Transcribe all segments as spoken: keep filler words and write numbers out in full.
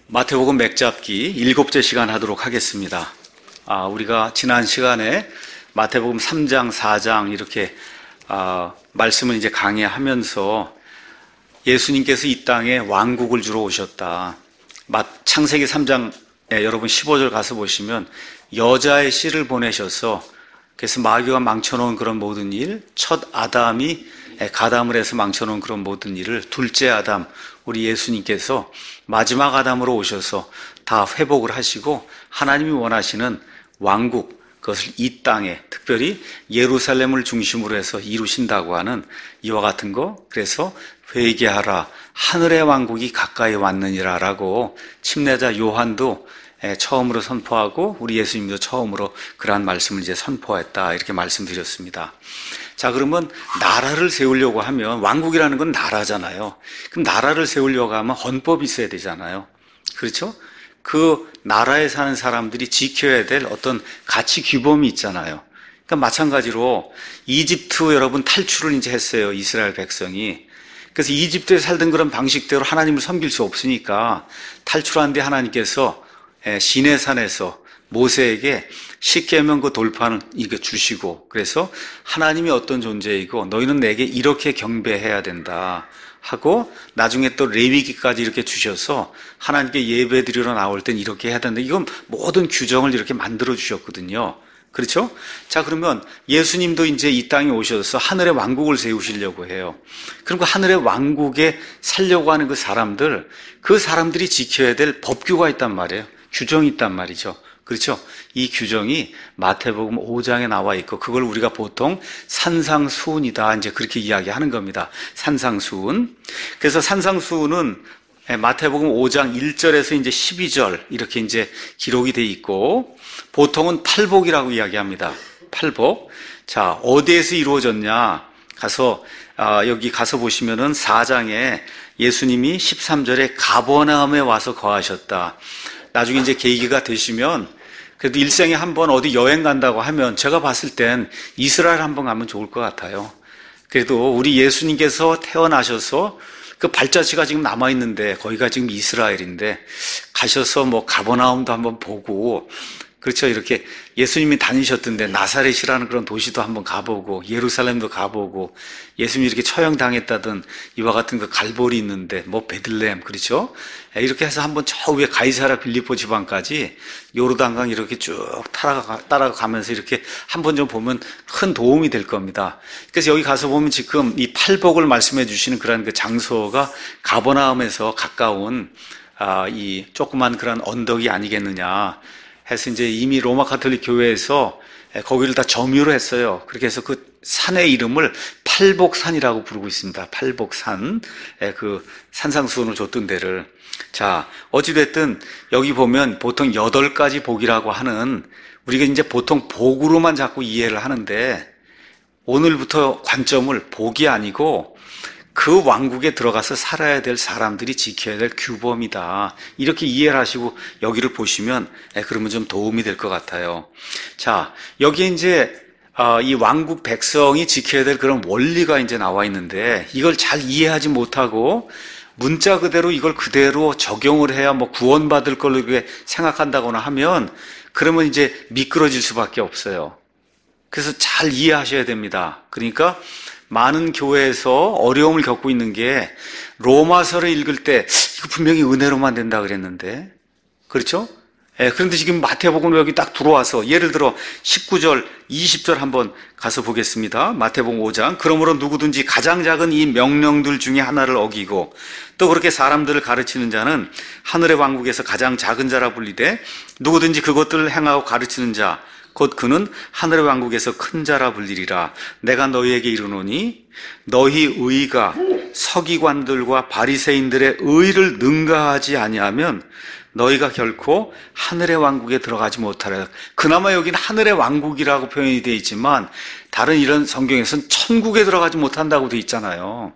마태복음 맥잡기 일곱째 시간 하도록 하겠습니다. 아, 우리가 지난 시간에 마태복음 삼 장, 사 장 이렇게 아, 말씀을 이제 강의하면서 예수님께서 이 땅에 왕국을 주러 오셨다. 창세기 삼 장에 여러분 십오 절 가서 보시면 여자의 씨를 보내셔서 그래서 마귀가 망쳐놓은 그런 모든 일, 첫 아담이 가담을 해서 망쳐놓은 그런 모든 일을 둘째 아담, 우리 예수님께서 마지막 아담으로 오셔서 다 회복을 하시고 하나님이 원하시는 왕국, 그것을 이 땅에 특별히 예루살렘을 중심으로 해서 이루신다고 하는 이와 같은 거. 그래서 회개하라, 하늘의 왕국이 가까이 왔느니라 라고 침례자 요한도 처음으로 선포하고 우리 예수님도 처음으로 그러한 말씀을 이제 선포했다, 이렇게 말씀드렸습니다. 자, 그러면 나라를 세우려고 하면, 왕국이라는 건 나라잖아요. 그럼 나라를 세우려고 하면 헌법이 있어야 되잖아요. 그렇죠? 그 나라에 사는 사람들이 지켜야 될 어떤 가치 규범이 있잖아요. 그러니까 마찬가지로 이집트 여러분 탈출을 이제 했어요, 이스라엘 백성이. 그래서 이집트에 살던 그런 방식대로 하나님을 섬길 수 없으니까 탈출한 뒤 하나님께서 시내산에서 모세에게 십계명 그 돌판을 이렇게 주시고, 그래서 하나님이 어떤 존재이고 너희는 내게 이렇게 경배해야 된다 하고, 나중에 또 레위기까지 이렇게 주셔서 하나님께 예배 드리러 나올 땐 이렇게 해야 된다. 이건 모든 규정을 이렇게 만들어 주셨거든요. 그렇죠? 자, 그러면 예수님도 이제 이 땅에 오셔서 하늘의 왕국을 세우시려고 해요. 그리고 하늘의 왕국에 살려고 하는 그 사람들, 그 사람들이 지켜야 될 법규가 있단 말이에요. 규정이 있단 말이죠. 그렇죠? 이 규정이 마태복음 오 장에 나와 있고, 그걸 우리가 보통 산상수훈이다, 이제 그렇게 이야기하는 겁니다. 산상수훈. 그래서 산상수훈은 마태복음 오 장 일 절에서 이제 십이 절 이렇게 이제 기록이 돼 있고, 보통은 팔복이라고 이야기합니다. 팔복. 자, 어디에서 이루어졌냐? 가서 아, 여기 가서 보시면은 사 장에 예수님이 십삼 절에 가버나움에 와서 거하셨다. 나중에 이제 계기가 되시면, 그래도 일생에 한 번 어디 여행 간다고 하면 제가 봤을 땐 이스라엘 한번 가면 좋을 것 같아요. 그래도 우리 예수님께서 태어나셔서 그 발자취가 지금 남아있는데, 거기가 지금 이스라엘인데, 가셔서 뭐 가버나움도 한번 보고, 그렇죠, 이렇게 예수님이 다니셨던데 나사렛이라는 그런 도시도 한번 가보고, 예루살렘도 가보고, 예수님이 이렇게 처형당했다던 이와 같은 그 갈보리 있는데 뭐 베들레헴, 그렇죠, 이렇게 해서 한번 저 위에 가이사라 빌립보 지방까지 요르단강 이렇게 쭉 따라가, 따라가면서 이렇게 한번 좀 보면 큰 도움이 될 겁니다. 그래서 여기 가서 보면 지금 이 팔복을 말씀해 주시는 그런 그 장소가 가버나움에서 가까운 아, 이 조그만 그런 언덕이 아니겠느냐 해서 이제 이미 로마 가톨릭 교회에서 거기를 다 점유를 했어요. 그렇게 해서 그 산의 이름을 팔복산이라고 부르고 있습니다. 팔복산. 그 산상수훈을 줬던 데를. 자, 어찌됐든 여기 보면 보통 여덟 가지 복이라고 하는, 우리가 이제 보통 복으로만 자꾸 이해를 하는데, 오늘부터 관점을 복이 아니고 그 왕국에 들어가서 살아야 될 사람들이 지켜야 될 규범이다, 이렇게 이해를 하시고 여기를 보시면 그러면 좀 도움이 될 것 같아요. 자, 여기에 이제 이 왕국 백성이 지켜야 될 그런 원리가 이제 나와 있는데, 이걸 잘 이해하지 못하고 문자 그대로 이걸 그대로 적용을 해야 뭐 구원받을 걸로 생각한다거나 하면, 그러면 이제 미끄러질 수밖에 없어요. 그래서 잘 이해하셔야 됩니다. 그러니까 많은 교회에서 어려움을 겪고 있는 게, 로마서를 읽을 때 이거 분명히 은혜로만 된다 그랬는데, 그렇죠? 예, 그런데 지금 마태복음 여기 딱 들어와서, 예를 들어 십구 절, 이십 절 한번 가서 보겠습니다. 마태복음 오 장. 그러므로 누구든지 가장 작은 이 명령들 중에 하나를 어기고 또 그렇게 사람들을 가르치는 자는 하늘의 왕국에서 가장 작은 자라 불리되, 누구든지 그것들을 행하고 가르치는 자 곧 그는 하늘의 왕국에서 큰 자라 불리리라. 내가 너희에게 이르노니 너희 의가 서기관들과 바리새인들의 의를 능가하지 아니하면 너희가 결코 하늘의 왕국에 들어가지 못하라. 그나마 여기는 하늘의 왕국이라고 표현이 되어 있지만 다른 이런 성경에서는 천국에 들어가지 못한다고 되어 있잖아요.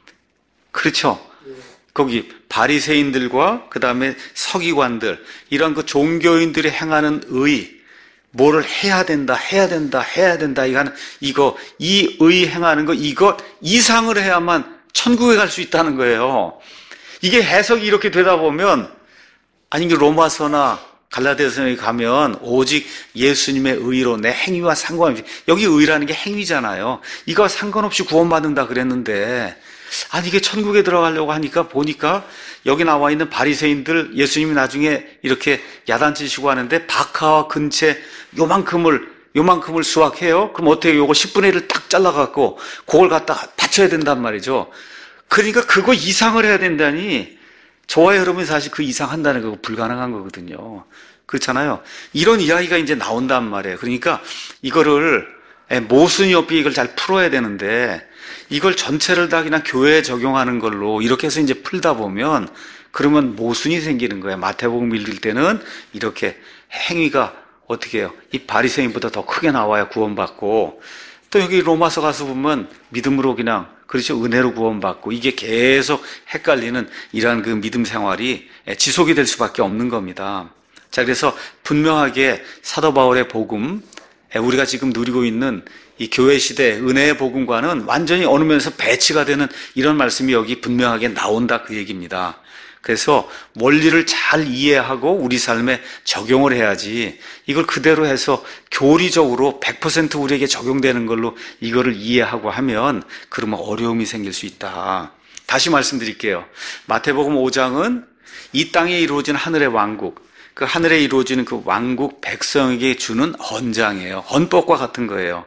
그렇죠? 거기 바리새인들과 그 다음에 서기관들, 이런 그 종교인들이 행하는 의, 뭐를 해야 된다, 해야 된다, 해야 된다, 이거, 이거, 이 의 행하는 거, 이거 이상을 해야만 천국에 갈 수 있다는 거예요. 이게 해석이 이렇게 되다 보면 아니, 로마서나 갈라디아서에 가면 오직 예수님의 의로 내 행위와 상관없이, 여기 의라는 게 행위잖아요. 이거 상관없이 구원받는다 그랬는데, 아니 이게 천국에 들어가려고 하니까 보니까 여기 나와 있는 바리새인들, 예수님이 나중에 이렇게 야단치시고 하는데 박하와 근채 요만큼을 요만큼을 수확해요. 그럼 어떻게 요거 십분의 일을 딱 잘라갖고 그걸 갖다 바쳐야 된단 말이죠. 그러니까 그거 이상을 해야 된다니, 저와 여러분이 사실 그 이상 한다는 거 불가능한 거거든요. 그렇잖아요. 이런 이야기가 이제 나온단 말이에요. 그러니까 이거를 모순이 없이 이걸 잘 풀어야 되는데, 이걸 전체를 다 그냥 교회에 적용하는 걸로 이렇게 해서 이제 풀다 보면 그러면 모순이 생기는 거예요. 마태복음 읽을 때는 이렇게 행위가 어떻게 해요? 이 바리새인보다 더 크게 나와야 구원받고, 또 여기 로마서 가서 보면 믿음으로 그냥, 그렇죠, 은혜로 구원받고, 이게 계속 헷갈리는 이러한 그 믿음 생활이 지속이 될 수밖에 없는 겁니다. 자, 그래서 분명하게 사도 바울의 복음, 우리가 지금 누리고 있는 이 교회 시대 은혜의 복음과는 완전히 어느 면에서 배치가 되는 이런 말씀이 여기 분명하게 나온다, 그 얘기입니다. 그래서 원리를 잘 이해하고 우리 삶에 적용을 해야지, 이걸 그대로 해서 교리적으로 백 퍼센트 우리에게 적용되는 걸로 이거를 이해하고 하면 그러면 어려움이 생길 수 있다. 다시 말씀드릴게요. 마태복음 오 장은 이 땅에 이루어진 하늘의 왕국, 그 하늘에 이루어지는 그 왕국 백성에게 주는 헌장이에요. 헌법과 같은 거예요.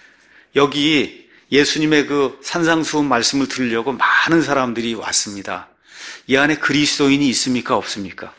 여기 예수님의 그 산상수훈 말씀을 들으려고 많은 사람들이 왔습니다. 이 안에 그리스도인이 있습니까? 없습니까?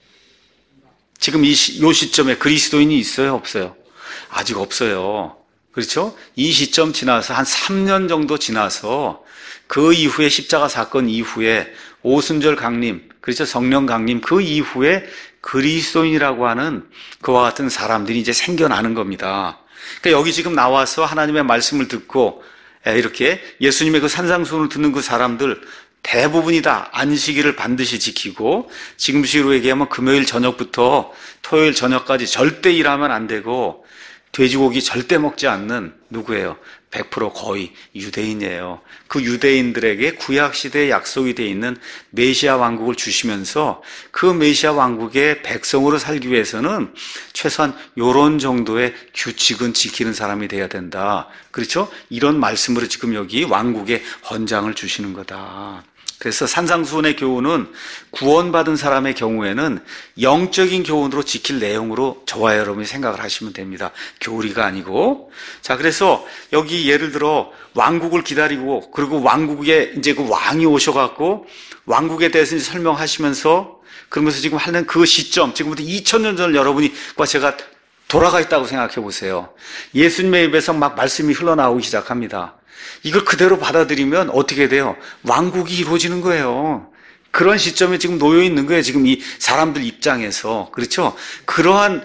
지금 이 시, 요 시점에 그리스도인이 있어요? 없어요? 아직 없어요. 그렇죠? 이 시점 지나서 한 삼 년 정도 지나서 그 이후에 십자가 사건 이후에 오순절 강림, 그렇죠? 성령 강림, 그 이후에 그리스도인이라고 하는 그와 같은 사람들이 이제 생겨나는 겁니다. 그러니까 여기 지금 나와서 하나님의 말씀을 듣고 이렇게 예수님의 그 산상수훈을 듣는 그 사람들 대부분이 다 안식일을 반드시 지키고, 지금식으로 얘기하면 금요일 저녁부터 토요일 저녁까지 절대 일하면 안 되고 돼지고기 절대 먹지 않는 누구예요? 백 퍼센트 거의 유대인이에요. 그 유대인들에게 구약시대에 약속이 되어 있는 메시아 왕국을 주시면서 그 메시아 왕국의 백성으로 살기 위해서는 최소한 이런 정도의 규칙은 지키는 사람이 돼야 된다. 그렇죠? 이런 말씀으로 지금 여기 왕국의 헌장을 주시는 거다. 그래서 산상수훈의 교훈은 구원받은 사람의 경우에는 영적인 교훈으로 지킬 내용으로 저와 여러분이 생각을 하시면 됩니다. 교리가 아니고. 자, 그래서 여기 예를 들어 왕국을 기다리고, 그리고 왕국에 이제 그 왕이 오셔갖고 왕국에 대해서 이제 설명하시면서, 그러면서 지금 하는 그 시점, 지금부터 이천 년 전 여러분과 제가 돌아가 있다고 생각해 보세요. 예수님의 입에서 막 말씀이 흘러나오기 시작합니다. 이걸 그대로 받아들이면 어떻게 돼요? 왕국이 이루어지는 거예요. 그런 시점에 지금 놓여 있는 거예요. 지금 이 사람들 입장에서. 그렇죠? 그러한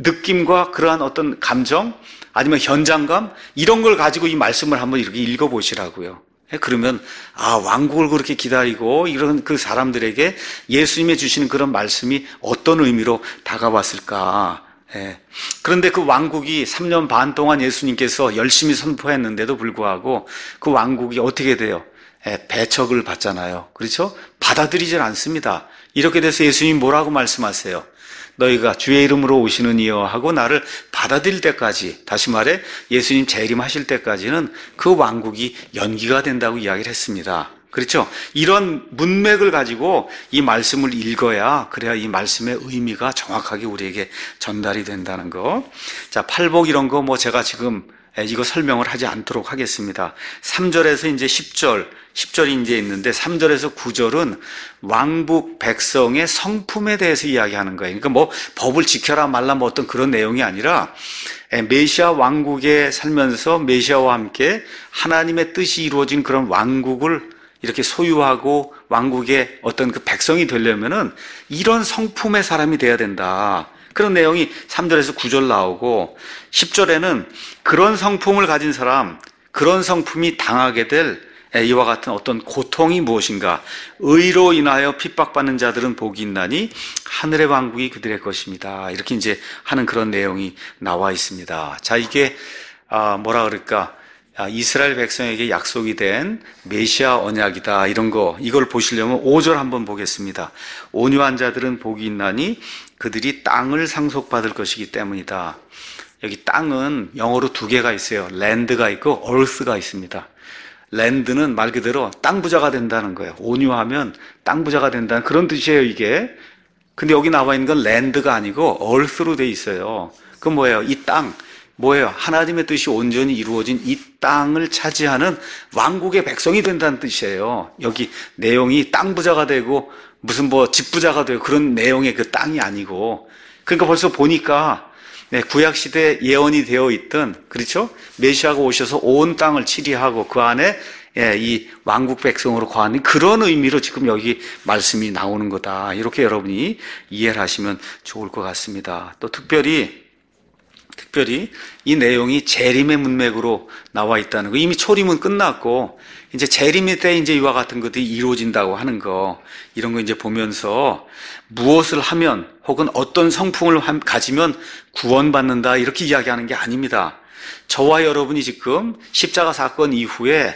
느낌과 그러한 어떤 감정, 아니면 현장감, 이런 걸 가지고 이 말씀을 한번 이렇게 읽어보시라고요. 그러면 아, 왕국을 그렇게 기다리고 이런 그 사람들에게 예수님이 주시는 그런 말씀이 어떤 의미로 다가왔을까. 예. 그런데 그 왕국이 삼 년 반 동안 예수님께서 열심히 선포했는데도 불구하고 그 왕국이 어떻게 돼요? 예, 배척을 받잖아요. 그렇죠? 받아들이질 않습니다. 이렇게 돼서 예수님이 뭐라고 말씀하세요? 너희가 주의 이름으로 오시는 이여 하고 나를 받아들일 때까지, 다시 말해 예수님 재림하실 때까지는 그 왕국이 연기가 된다고 이야기를 했습니다. 그렇죠? 이런 문맥을 가지고 이 말씀을 읽어야, 그래야 이 말씀의 의미가 정확하게 우리에게 전달이 된다는 거. 자, 팔복 이런 거 뭐 제가 지금 이거 설명을 하지 않도록 하겠습니다. 삼 절에서 이제 십 절, 십 절이 이제 있는데 삼 절에서 구 절은 왕국 백성의 성품에 대해서 이야기하는 거예요. 그러니까 뭐 법을 지켜라 말라 뭐 어떤 그런 내용이 아니라 메시아 왕국에 살면서 메시아와 함께 하나님의 뜻이 이루어진 그런 왕국을 이렇게 소유하고 왕국의 어떤 그 백성이 되려면은 이런 성품의 사람이 돼야 된다. 그런 내용이 삼 절에서 구 절 나오고, 십 절에는 그런 성품을 가진 사람, 그런 성품이 당하게 될 이와 같은 어떤 고통이 무엇인가. 의로 인하여 핍박받는 자들은 복이 있나니 하늘의 왕국이 그들의 것입니다. 이렇게 이제 하는 그런 내용이 나와 있습니다. 자, 이게 아 뭐라 그럴까? 이스라엘 백성에게 약속이 된 메시아 언약이다. 이런 거, 이걸 보시려면 오 절 한번 보겠습니다. 온유한 자들은 복이 있나니 그들이 땅을 상속받을 것이기 때문이다. 여기 땅은 영어로 두 개가 있어요. 랜드가 있고 earth가 있습니다. 랜드는 말 그대로 땅 부자가 된다는 거예요. 온유하면 땅 부자가 된다는 그런 뜻이에요, 이게. 근데 여기 나와 있는 건 랜드가 아니고 earth로 돼 있어요. 그건 뭐예요? 이 땅. 뭐예요? 하나님의 뜻이 온전히 이루어진 이 땅을 차지하는 왕국의 백성이 된다는 뜻이에요. 여기 내용이 땅 부자가 되고 무슨 뭐 집 부자가 되고 그런 내용의 그 땅이 아니고, 그러니까 벌써 보니까 네, 구약 시대 예언이 되어 있던, 그렇죠? 메시아가 오셔서 온 땅을 치리하고 그 안에 예, 이 왕국 백성으로 거하는 그런 의미로 지금 여기 말씀이 나오는 거다. 이렇게 여러분이 이해를 하시면 좋을 것 같습니다. 또 특별히 특별히 이 내용이 재림의 문맥으로 나와 있다는 거. 이미 초림은 끝났고 이제 재림의 때 이제 이와 같은 것들이 이루어진다고 하는 거, 이런 거 이제 보면서 무엇을 하면 혹은 어떤 성품을 가지면 구원받는다 이렇게 이야기하는 게 아닙니다. 저와 여러분이 지금 십자가 사건 이후에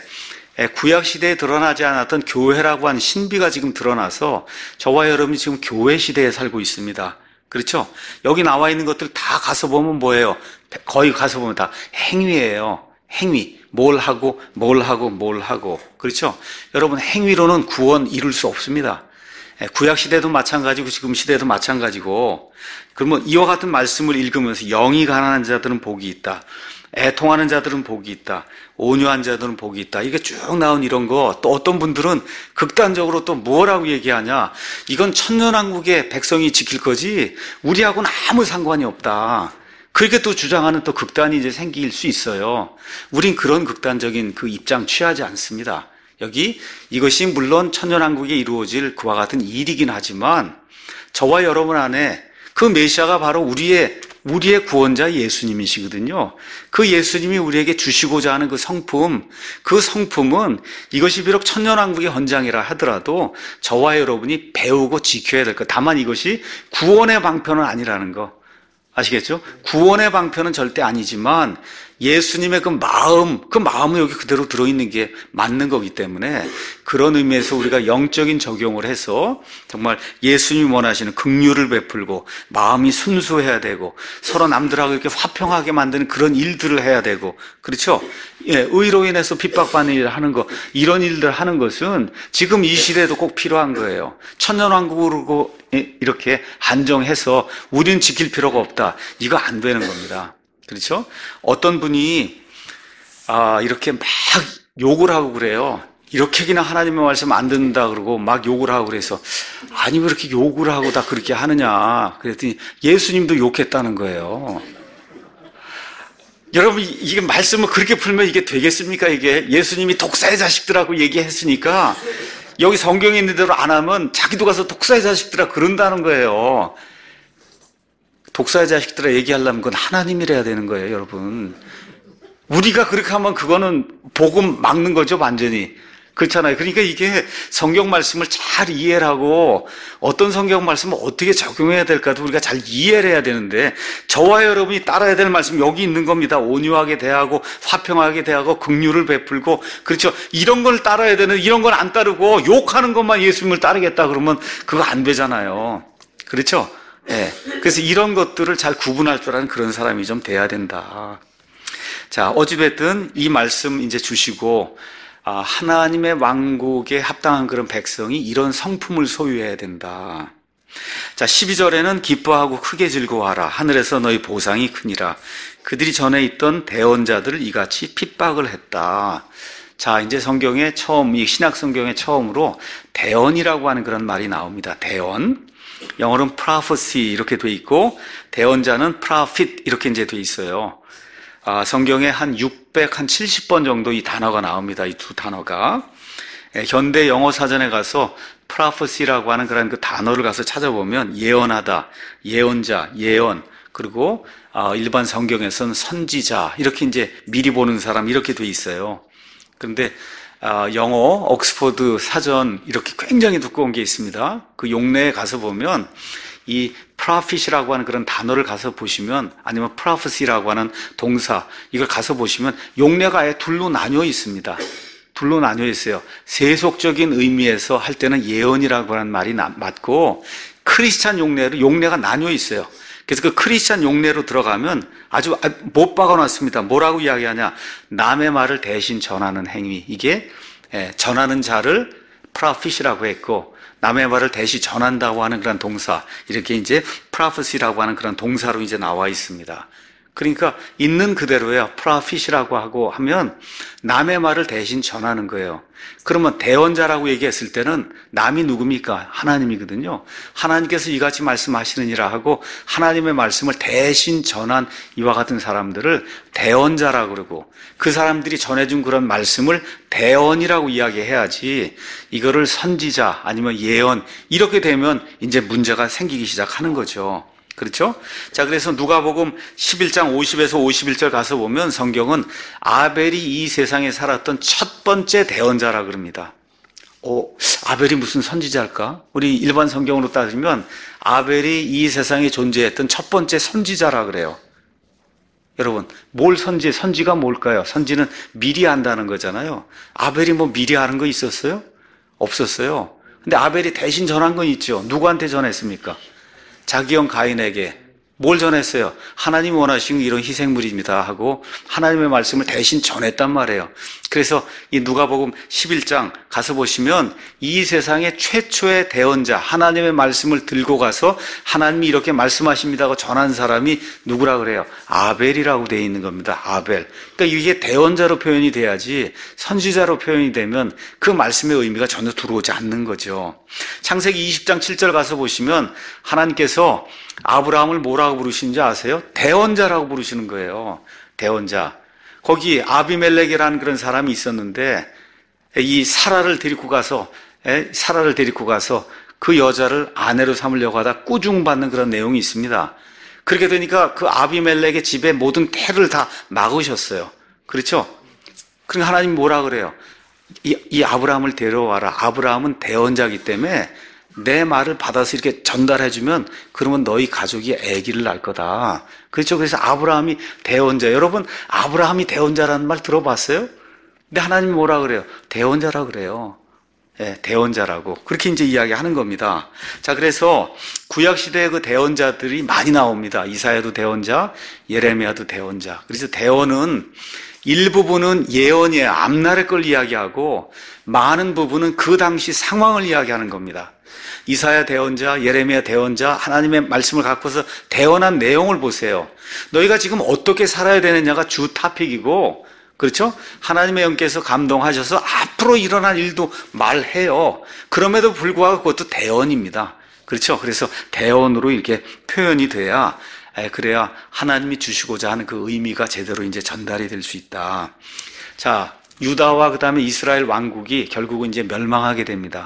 구약 시대에 드러나지 않았던 교회라고 하는 신비가 지금 드러나서 저와 여러분이 지금 교회 시대에 살고 있습니다. 그렇죠? 여기 나와 있는 것들 다 가서 보면 뭐예요? 거의 가서 보면 다 행위예요. 행위. 뭘 하고 뭘 하고 뭘 하고. 그렇죠? 여러분, 행위로는 구원 이룰 수 없습니다. 구약 시대도 마찬가지고 지금 시대도 마찬가지고. 그러면 이와 같은 말씀을 읽으면서 영이 가난한 자들은 복이 있다, 애통하는 자들은 복이 있다, 온유한 자들은 복이 있다, 이게 쭉 나온 이런 거, 또 어떤 분들은 극단적으로 또 뭐라고 얘기하냐, 이건 천년왕국의 백성이 지킬 거지 우리하고는 아무 상관이 없다, 그렇게 또 주장하는 또 극단이 이제 생길 수 있어요. 우린 그런 극단적인 그 입장 취하지 않습니다. 여기 이것이 물론 천년왕국에 이루어질 그와 같은 일이긴 하지만 저와 여러분 안에 그 메시아가 바로 우리의 우리의 구원자 예수님이시거든요. 그 예수님이 우리에게 주시고자 하는 그 성품, 그 성품은 이것이 비록 천년왕국의 헌장이라 하더라도 저와 여러분이 배우고 지켜야 될 것. 다만 이것이 구원의 방편은 아니라는 거. 아시겠죠? 구원의 방편은 절대 아니지만 예수님의 그 마음, 그 마음은 여기 그대로 들어있는 게 맞는 거기 때문에 그런 의미에서 우리가 영적인 적용을 해서 정말 예수님이 원하시는 긍휼을 베풀고 마음이 순수해야 되고 서로 남들하고 이렇게 화평하게 만드는 그런 일들을 해야 되고, 그렇죠? 예, 의로 인해서 핍박받는 일을 하는 거, 이런 일들 하는 것은 지금 이 시대에도 꼭 필요한 거예요. 천년왕국으로 이렇게 한정해서 우리는 지킬 필요가 없다, 이거 안 되는 겁니다. 그렇죠? 어떤 분이 아 이렇게 막 욕을 하고 그래요. 이렇게기나 하나님의 말씀 안 듣는다 그러고 막 욕을 하고 그래서, 아니 왜 이렇게 욕을 하고 다 그렇게 하느냐 그랬더니 예수님도 욕했다는 거예요. 여러분, 이게 말씀을 그렇게 풀면 이게 되겠습니까? 이게 예수님이 독사의 자식들하고 얘기했으니까 여기 성경에 있는 대로 안 하면 자기도 가서 독사의 자식들아 그런다는 거예요. 독사의 자식들아 얘기하려면 그건 하나님이래야 되는 거예요, 여러분. 우리가 그렇게 하면 그거는 복음 막는 거죠, 완전히. 그렇잖아요. 그러니까 이게 성경 말씀을 잘 이해를 하고 어떤 성경 말씀을 어떻게 적용해야 될까도 우리가 잘 이해를 해야 되는데, 저와 여러분이 따라야 될 말씀 여기 있는 겁니다. 온유하게 대하고 화평하게 대하고 긍휼을 베풀고, 그렇죠? 이런 걸 따라야 되는, 이런 걸 안 따르고 욕하는 것만 예수님을 따르겠다 그러면 그거 안 되잖아요. 그렇죠? 예. 그래서 이런 것들을 잘 구분할 줄 아는 그런 사람이 좀 돼야 된다. 자, 어찌됐든 이 말씀 이제 주시고, 아, 하나님의 왕국에 합당한 그런 백성이 이런 성품을 소유해야 된다. 자, 십이 절에는 기뻐하고 크게 즐거워하라. 하늘에서 너희 보상이 크니라. 그들이 전에 있던 대언자들을 이같이 핍박을 했다. 자, 이제 성경에 처음, 이 신약 성경에 처음으로 대언이라고 하는 그런 말이 나옵니다. 대언. 영어로는 prophecy 이렇게 돼 있고, 대언자는 prophet 이렇게 이제 돼 있어요. 아, 성경에 한 육백, 한 칠십 번 정도 이 단어가 나옵니다. 이 두 단어가. 예, 현대 영어 사전에 가서 prophecy라고 하는 그런 그 단어를 가서 찾아보면 예언하다, 예언자, 예언, 그리고 아, 일반 성경에서는 선지자 이렇게 이제 미리 보는 사람 이렇게 돼 있어요. 그런데 아, 영어 옥스퍼드 사전 이렇게 굉장히 두꺼운 게 있습니다. 그 용례에 가서 보면 이 prophet이라고 하는 그런 단어를 가서 보시면, 아니면 prophecy라고 하는 동사, 이걸 가서 보시면 용례가 아예 둘로 나뉘어 있습니다. 둘로 나뉘어 있어요. 세속적인 의미에서 할 때는 예언이라고 하는 말이 맞고, 크리스찬 용례로 용례가 나뉘어 있어요. 그래서 그 크리스찬 용례로 들어가면 아주 못 박아놨습니다. 뭐라고 이야기하냐? 남의 말을 대신 전하는 행위. 이게 전하는 자를 prophet이라고 했고, 남의 말을 대신 전한다고 하는 그런 동사, 이렇게 이제 prophecy라고 하는 그런 동사로 이제 나와 있습니다. 그러니까 있는 그대로예요. prophet이라고 하고 하면 남의 말을 대신 전하는 거예요. 그러면 대언자라고 얘기했을 때는 남이 누굽니까? 하나님이거든요. 하나님께서 이같이 말씀하시느니라 하고 하나님의 말씀을 대신 전한 이와 같은 사람들을 대언자라고 그러고, 그 사람들이 전해준 그런 말씀을 대언이라고 이야기해야지, 이거를 선지자 아니면 예언 이렇게 되면 이제 문제가 생기기 시작하는 거죠. 그렇죠? 자, 그래서 누가복음 십일 장 오십에서 오십일 절 가서 보면 성경은 아벨이 이 세상에 살았던 첫 번째 대언자라 그럽니다. 오, 아벨이 무슨 선지자일까? 우리 일반 성경으로 따지면 아벨이 이 세상에 존재했던 첫 번째 선지자라 그래요. 여러분, 뭘 선지, 선지가 뭘까요? 선지는 미리 한다는 거잖아요. 아벨이 뭐 미리 하는 거 있었어요? 없었어요. 근데 아벨이 대신 전한 건 있죠. 누구한테 전했습니까? 자기 형 가인에게 뭘 전했어요? 하나님이 원하시는 이런 희생물입니다 하고 하나님의 말씀을 대신 전했단 말이에요. 그래서 이 누가복음 십일 장 가서 보시면 이 세상의 최초의 대언자, 하나님의 말씀을 들고 가서 하나님이 이렇게 말씀하십니다 하고 전한 사람이 누구라 그래요? 아벨이라고 되어 있는 겁니다. 아벨. 그러니까 이게 대언자로 표현이 돼야지 선지자로 표현이 되면 그 말씀의 의미가 전혀 들어오지 않는 거죠. 창세기 이십 장 칠 절 가서 보시면 하나님께서 아브라함을 뭐라고 부르시는지 아세요? 대언자라고 부르시는 거예요. 대언자. 거기 아비멜렉이라는 그런 사람이 있었는데 이 사라를 데리고 가서 사라를 데리고 가서 그 여자를 아내로 삼으려고 하다 꾸중받는 그런 내용이 있습니다. 그렇게 되니까 그 아비멜렉의 집에 모든 태를 다 막으셨어요. 그렇죠? 그러니까 하나님이 뭐라 그래요? 이, 이 아브라함을 데려와라. 아브라함은 대언자이기 때문에 내 말을 받아서 이렇게 전달해주면 그러면 너희 가족이 아기를 낳을 거다. 그렇죠? 그래서 아브라함이 대언자. 여러분, 아브라함이 대언자라는 말 들어봤어요? 근데 하나님이 뭐라 그래요? 대언자라 그래요. 예, 대언자라고. 그렇게 이제 이야기하는 겁니다. 자, 그래서 구약시대의 그 대언자들이 많이 나옵니다. 이사야도 대언자, 예레미야도 대언자. 그래서 대언은 일부분은 예언이에요. 앞날의 걸 이야기하고 많은 부분은 그 당시 상황을 이야기하는 겁니다. 이사야 대언자, 예레미야 대언자, 하나님의 말씀을 갖고서 대언한 내용을 보세요. 너희가 지금 어떻게 살아야 되느냐가 주 토픽이고, 그렇죠? 하나님의 영께서 감동하셔서 앞으로 일어날 일도 말해요. 그럼에도 불구하고 그것도 대언입니다. 그렇죠? 그래서 대언으로 이렇게 표현이 돼야, 그래야 하나님이 주시고자 하는 그 의미가 제대로 이제 전달이 될 수 있다. 자, 유다와 그 다음에 이스라엘 왕국이 결국은 이제 멸망하게 됩니다.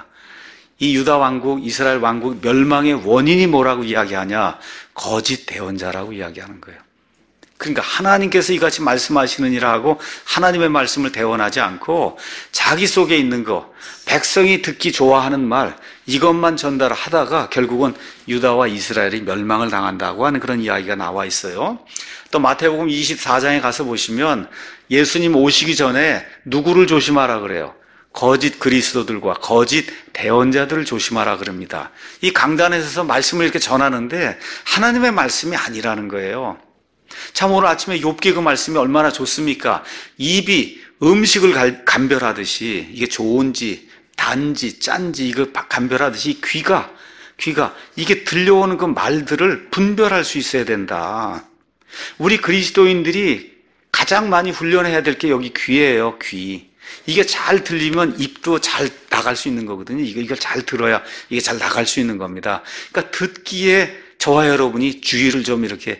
이 유다 왕국, 이스라엘 왕국 멸망의 원인이 뭐라고 이야기하냐? 거짓 대언자라고 이야기하는 거예요. 그러니까 하나님께서 이같이 말씀하시느니라 하고 하나님의 말씀을 대언하지 않고 자기 속에 있는 거, 백성이 듣기 좋아하는 말, 이것만 전달하다가 결국은 유다와 이스라엘이 멸망을 당한다고 하는 그런 이야기가 나와 있어요. 또 마태복음 이십사 장에 가서 보시면 예수님 오시기 전에 누구를 조심하라 그래요? 거짓 그리스도들과 거짓 대언자들을 조심하라 그럽니다. 이 강단에 서서 말씀을 이렇게 전하는데 하나님의 말씀이 아니라는 거예요. 참 오늘 아침에 욥기 그 말씀이 얼마나 좋습니까? 입이 음식을 감별하듯이 이게 좋은지 단지 짠지 이거 감별하듯이 귀가 귀가 이게 들려오는 그 말들을 분별할 수 있어야 된다. 우리 그리스도인들이 가장 많이 훈련해야 될 게 여기 귀예요. 귀. 이게 잘 들리면 입도 잘 나갈 수 있는 거거든요. 이거 이걸 잘 들어야 이게 잘 나갈 수 있는 겁니다. 그러니까 듣기에 저와 여러분이 주의를 좀 이렇게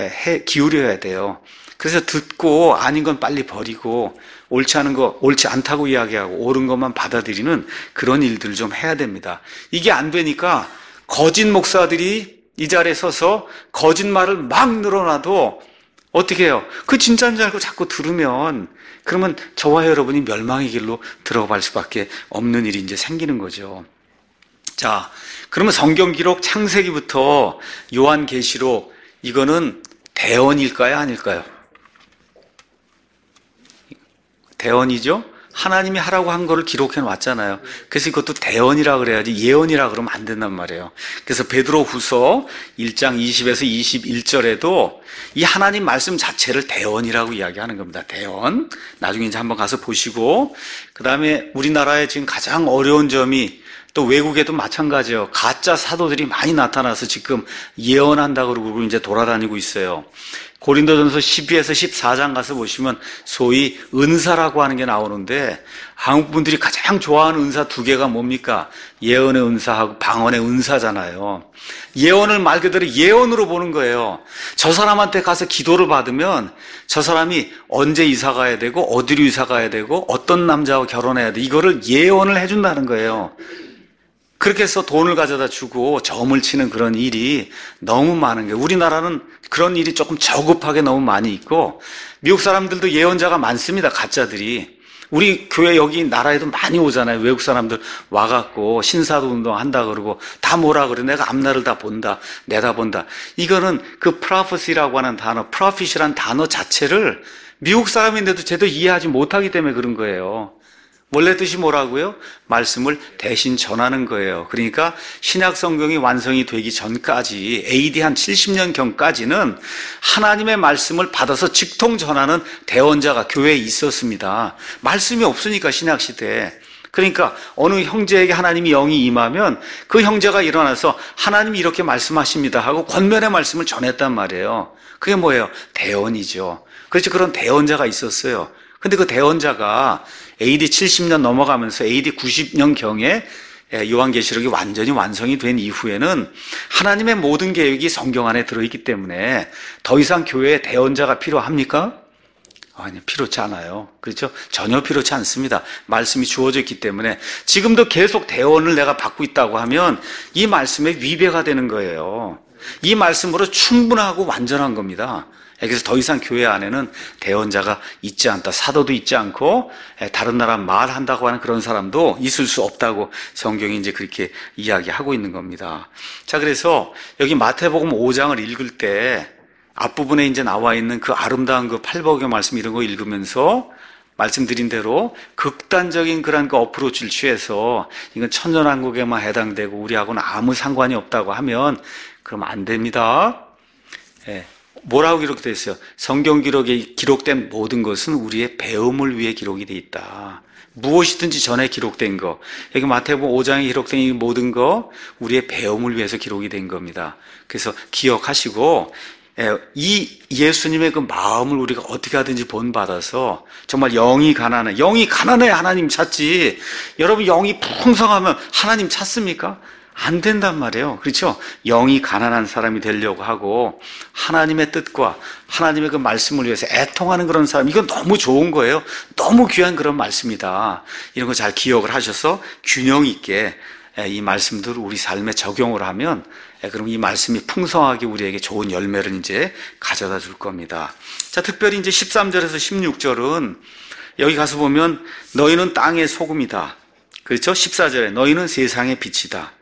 해 기울여야 돼요. 그래서 듣고 아닌 건 빨리 버리고 옳지 않은 거 옳지 않다고 이야기하고 옳은 것만 받아들이는 그런 일들을 좀 해야 됩니다. 이게 안 되니까 거짓 목사들이 이 자리에 서서 거짓말을 막 늘어놔도 어떻게 해요? 그 진짜인 줄 알고 자꾸 들으면 그러면 저와 여러분이 멸망의 길로 들어갈 수밖에 없는 일이 이제 생기는 거죠. 자, 그러면 성경 기록 창세기부터 요한계시록 이거는 대언일까요? 아닐까요? 대언이죠? 하나님이 하라고 한 거를 기록해 놨잖아요. 그래서 이것도 대언이라 그래야지 예언이라 그러면 안 된단 말이에요. 그래서 베드로 후서 일 장 이십에서 이십일 절에도 이 하나님 말씀 자체를 대언이라고 이야기하는 겁니다. 대언. 나중에 이제 한번 가서 보시고, 그 다음에 우리나라에 지금 가장 어려운 점이 또 외국에도 마찬가지예요. 가짜 사도들이 많이 나타나서 지금 예언한다고 그러고 이제 돌아다니고 있어요. 고린도전서 십이에서 십사 장 가서 보시면 소위 은사라고 하는 게 나오는데, 한국 분들이 가장 좋아하는 은사 두 개가 뭡니까? 예언의 은사하고 방언의 은사잖아요. 예언을 말 그대로 예언으로 보는 거예요. 저 사람한테 가서 기도를 받으면 저 사람이 언제 이사 가야 되고 어디로 이사 가야 되고 어떤 남자와 결혼해야 돼, 이거를 예언을 해준다는 거예요. 그렇게 해서 돈을 가져다 주고 점을 치는 그런 일이 너무 많은 거예요. 우리나라는 그런 일이 조금 저급하게 너무 많이 있고, 미국 사람들도 예언자가 많습니다. 가짜들이. 우리 교회 여기 나라에도 많이 오잖아요. 외국 사람들 와갖고 신사도 운동 한다 그러고 다 뭐라 그래. 내가 앞날을 다 본다, 내다본다. 이거는 그 prophecy라고 하는 단어, prophet이란 단어 자체를 미국 사람인데도 제대로 이해하지 못하기 때문에 그런 거예요. 원래 뜻이 뭐라고요? 말씀을 대신 전하는 거예요. 그러니까 신약 성경이 완성이 되기 전까지 에이디 한 칠십 년경까지는 하나님의 말씀을 받아서 직통 전하는 대언자가 교회에 있었습니다. 말씀이 없으니까 신약 시대에. 그러니까 어느 형제에게 하나님이 영이 임하면 그 형제가 일어나서 하나님이 이렇게 말씀하십니다 하고 권면의 말씀을 전했단 말이에요. 그게 뭐예요? 대언이죠. 그렇지, 그런 대언자가 있었어요. 근데 그 대언자가 에이디 칠십 년 넘어가면서 에이디 구십 년경에 요한계시록이 완전히 완성이 된 이후에는 하나님의 모든 계획이 성경 안에 들어있기 때문에 더 이상 교회에 대언자가 필요합니까? 아니, 필요치 않아요. 그렇죠? 전혀 필요치 않습니다. 말씀이 주어져 있기 때문에. 지금도 계속 대언을 내가 받고 있다고 하면 이 말씀에 위배가 되는 거예요. 이 말씀으로 충분하고 완전한 겁니다. 그래서 더 이상 교회 안에는 대언자가 있지 않다. 사도도 있지 않고 다른 나라 말한다고 하는 그런 사람도 있을 수 없다고 성경이 이제 그렇게 이야기하고 있는 겁니다. 자, 그래서 여기 마태복음 오 장을 읽을 때 앞부분에 이제 나와 있는 그 아름다운 그 팔복의 말씀 이런 거 읽으면서 말씀드린 대로 극단적인 그런 그 어프로치를 취해서 이건 천년왕국에만 해당되고 우리하고는 아무 상관이 없다고 하면 그럼 안 됩니다. 예. 뭐라고 기록되어 있어요? 성경 기록에 기록된 모든 것은 우리의 배움을 위해 기록이 되어 있다. 무엇이든지 전에 기록된 거, 여기 마태복음 오 장에 기록된 이 모든 거 우리의 배움을 위해서 기록이 된 겁니다. 그래서 기억하시고 이 예수님의 그 마음을 우리가 어떻게 하든지 본받아서 정말 영이 가난해, 영이 가난해 하나님 찾지. 여러분 영이 풍성하면 하나님 찾습니까? 안 된단 말이에요. 그렇죠? 영이 가난한 사람이 되려고 하고 하나님의 뜻과 하나님의 그 말씀을 위해서 애통하는 그런 사람, 이건 너무 좋은 거예요. 너무 귀한 그런 말씀이다. 이런 거 잘 기억을 하셔서 균형 있게 이 말씀들을 우리 삶에 적용을 하면 그럼 이 말씀이 풍성하게 우리에게 좋은 열매를 이제 가져다 줄 겁니다. 자, 특별히 이제 십삼 절에서 십육 절은 여기 가서 보면 너희는 땅의 소금이다. 그렇죠? 십사 절에 너희는 세상의 빛이다.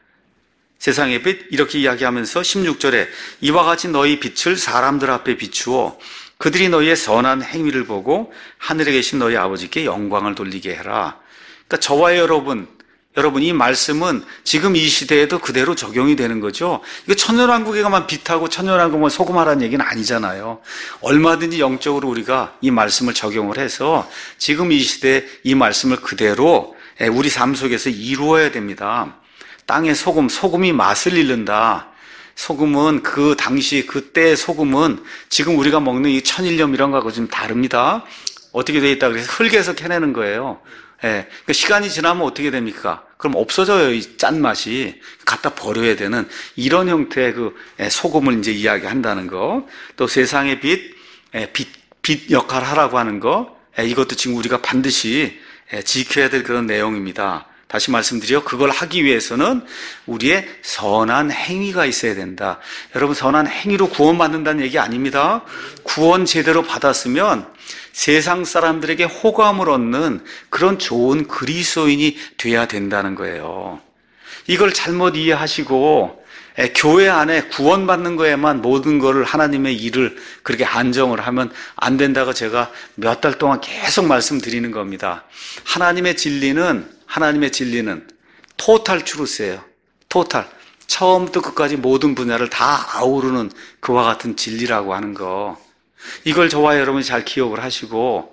세상의 빛, 이렇게 이야기하면서 십육 절에 이와 같이 너희 빛을 사람들 앞에 비추어 그들이 너희의 선한 행위를 보고 하늘에 계신 너희 아버지께 영광을 돌리게 해라. 그러니까 저와 여러분, 여러분 이 말씀은 지금 이 시대에도 그대로 적용이 되는 거죠. 이거 천년왕국에만 빛하고 천년왕국만 소금하라는 얘기는 아니잖아요. 얼마든지 영적으로 우리가 이 말씀을 적용을 해서 지금 이 시대에 이 말씀을 그대로 우리 삶 속에서 이루어야 됩니다. 땅의 소금, 소금이 맛을 잃는다. 소금은 그 당시 그때의 소금은 지금 우리가 먹는 이 천일염 이런 거하고 좀 다릅니다. 어떻게 되어 있다 그래서 흙에서 캐내는 거예요. 예. 그러니까 시간이 지나면 어떻게 됩니까? 그럼 없어져요, 이 짠맛이. 갖다 버려야 되는 이런 형태의 그 소금을 이제 이야기한다는 거. 또 세상의 빛, 빛, 빛 역할 하라고 하는 거. 이것도 지금 우리가 반드시 지켜야 될 그런 내용입니다. 다시 말씀드려, 그걸 하기 위해서는 우리의 선한 행위가 있어야 된다. 여러분, 선한 행위로 구원받는다는 얘기 아닙니다. 구원 제대로 받았으면 세상 사람들에게 호감을 얻는 그런 좋은 그리스도인이 돼야 된다는 거예요. 이걸 잘못 이해하시고 교회 안에 구원받는 거에만 모든 거를 하나님의 일을 그렇게 안정을 하면 안 된다고 제가 몇 달 동안 계속 말씀드리는 겁니다. 하나님의 진리는 하나님의 진리는 토탈 트루스예요. 토탈. 처음부터 끝까지 모든 분야를 다 아우르는 그와 같은 진리라고 하는 거. 이걸 저와 여러분이 잘 기억을 하시고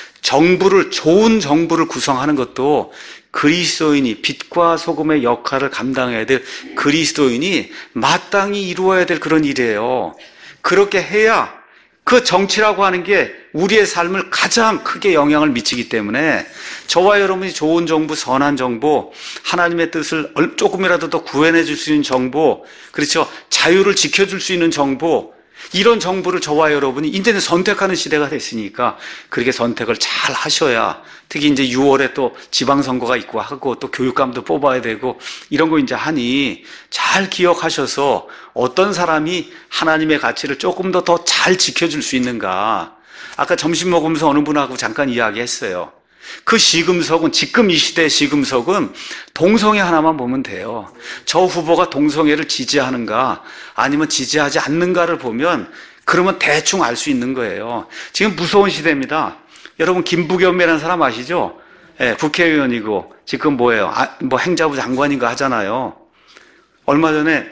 정부를 좋은 정부를 구성하는 것도 그리스도인이 빛과 소금의 역할을 감당해야 될 그리스도인이 마땅히 이루어야 될 그런 일이에요. 그렇게 해야 그 정치라고 하는 게 우리의 삶을 가장 크게 영향을 미치기 때문에 저와 여러분이 좋은 정부, 선한 정부, 하나님의 뜻을 조금이라도 더 구현해 줄 수 있는 정부, 그렇죠? 자유를 지켜줄 수 있는 정부, 이런 정부를 저와 여러분이 이제는 선택하는 시대가 됐으니까 그렇게 선택을 잘 하셔야, 특히 이제 유월에 또 지방선거가 있고 하고 또 교육감도 뽑아야 되고 이런 거 이제 하니 잘 기억하셔서 어떤 사람이 하나님의 가치를 조금 더 더 잘 지켜줄 수 있는가. 아까 점심 먹으면서 어느 분하고 잠깐 이야기했어요. 그 시금석은, 지금 이 시대의 시금석은 동성애 하나만 보면 돼요. 저 후보가 동성애를 지지하는가 아니면 지지하지 않는가를 보면 그러면 대충 알 수 있는 거예요. 지금 무서운 시대입니다. 여러분 김부겸이라는 사람 아시죠? 예, 국회의원이고 지금 뭐예요? 아, 뭐 행자부 장관인가 하잖아요. 얼마 전에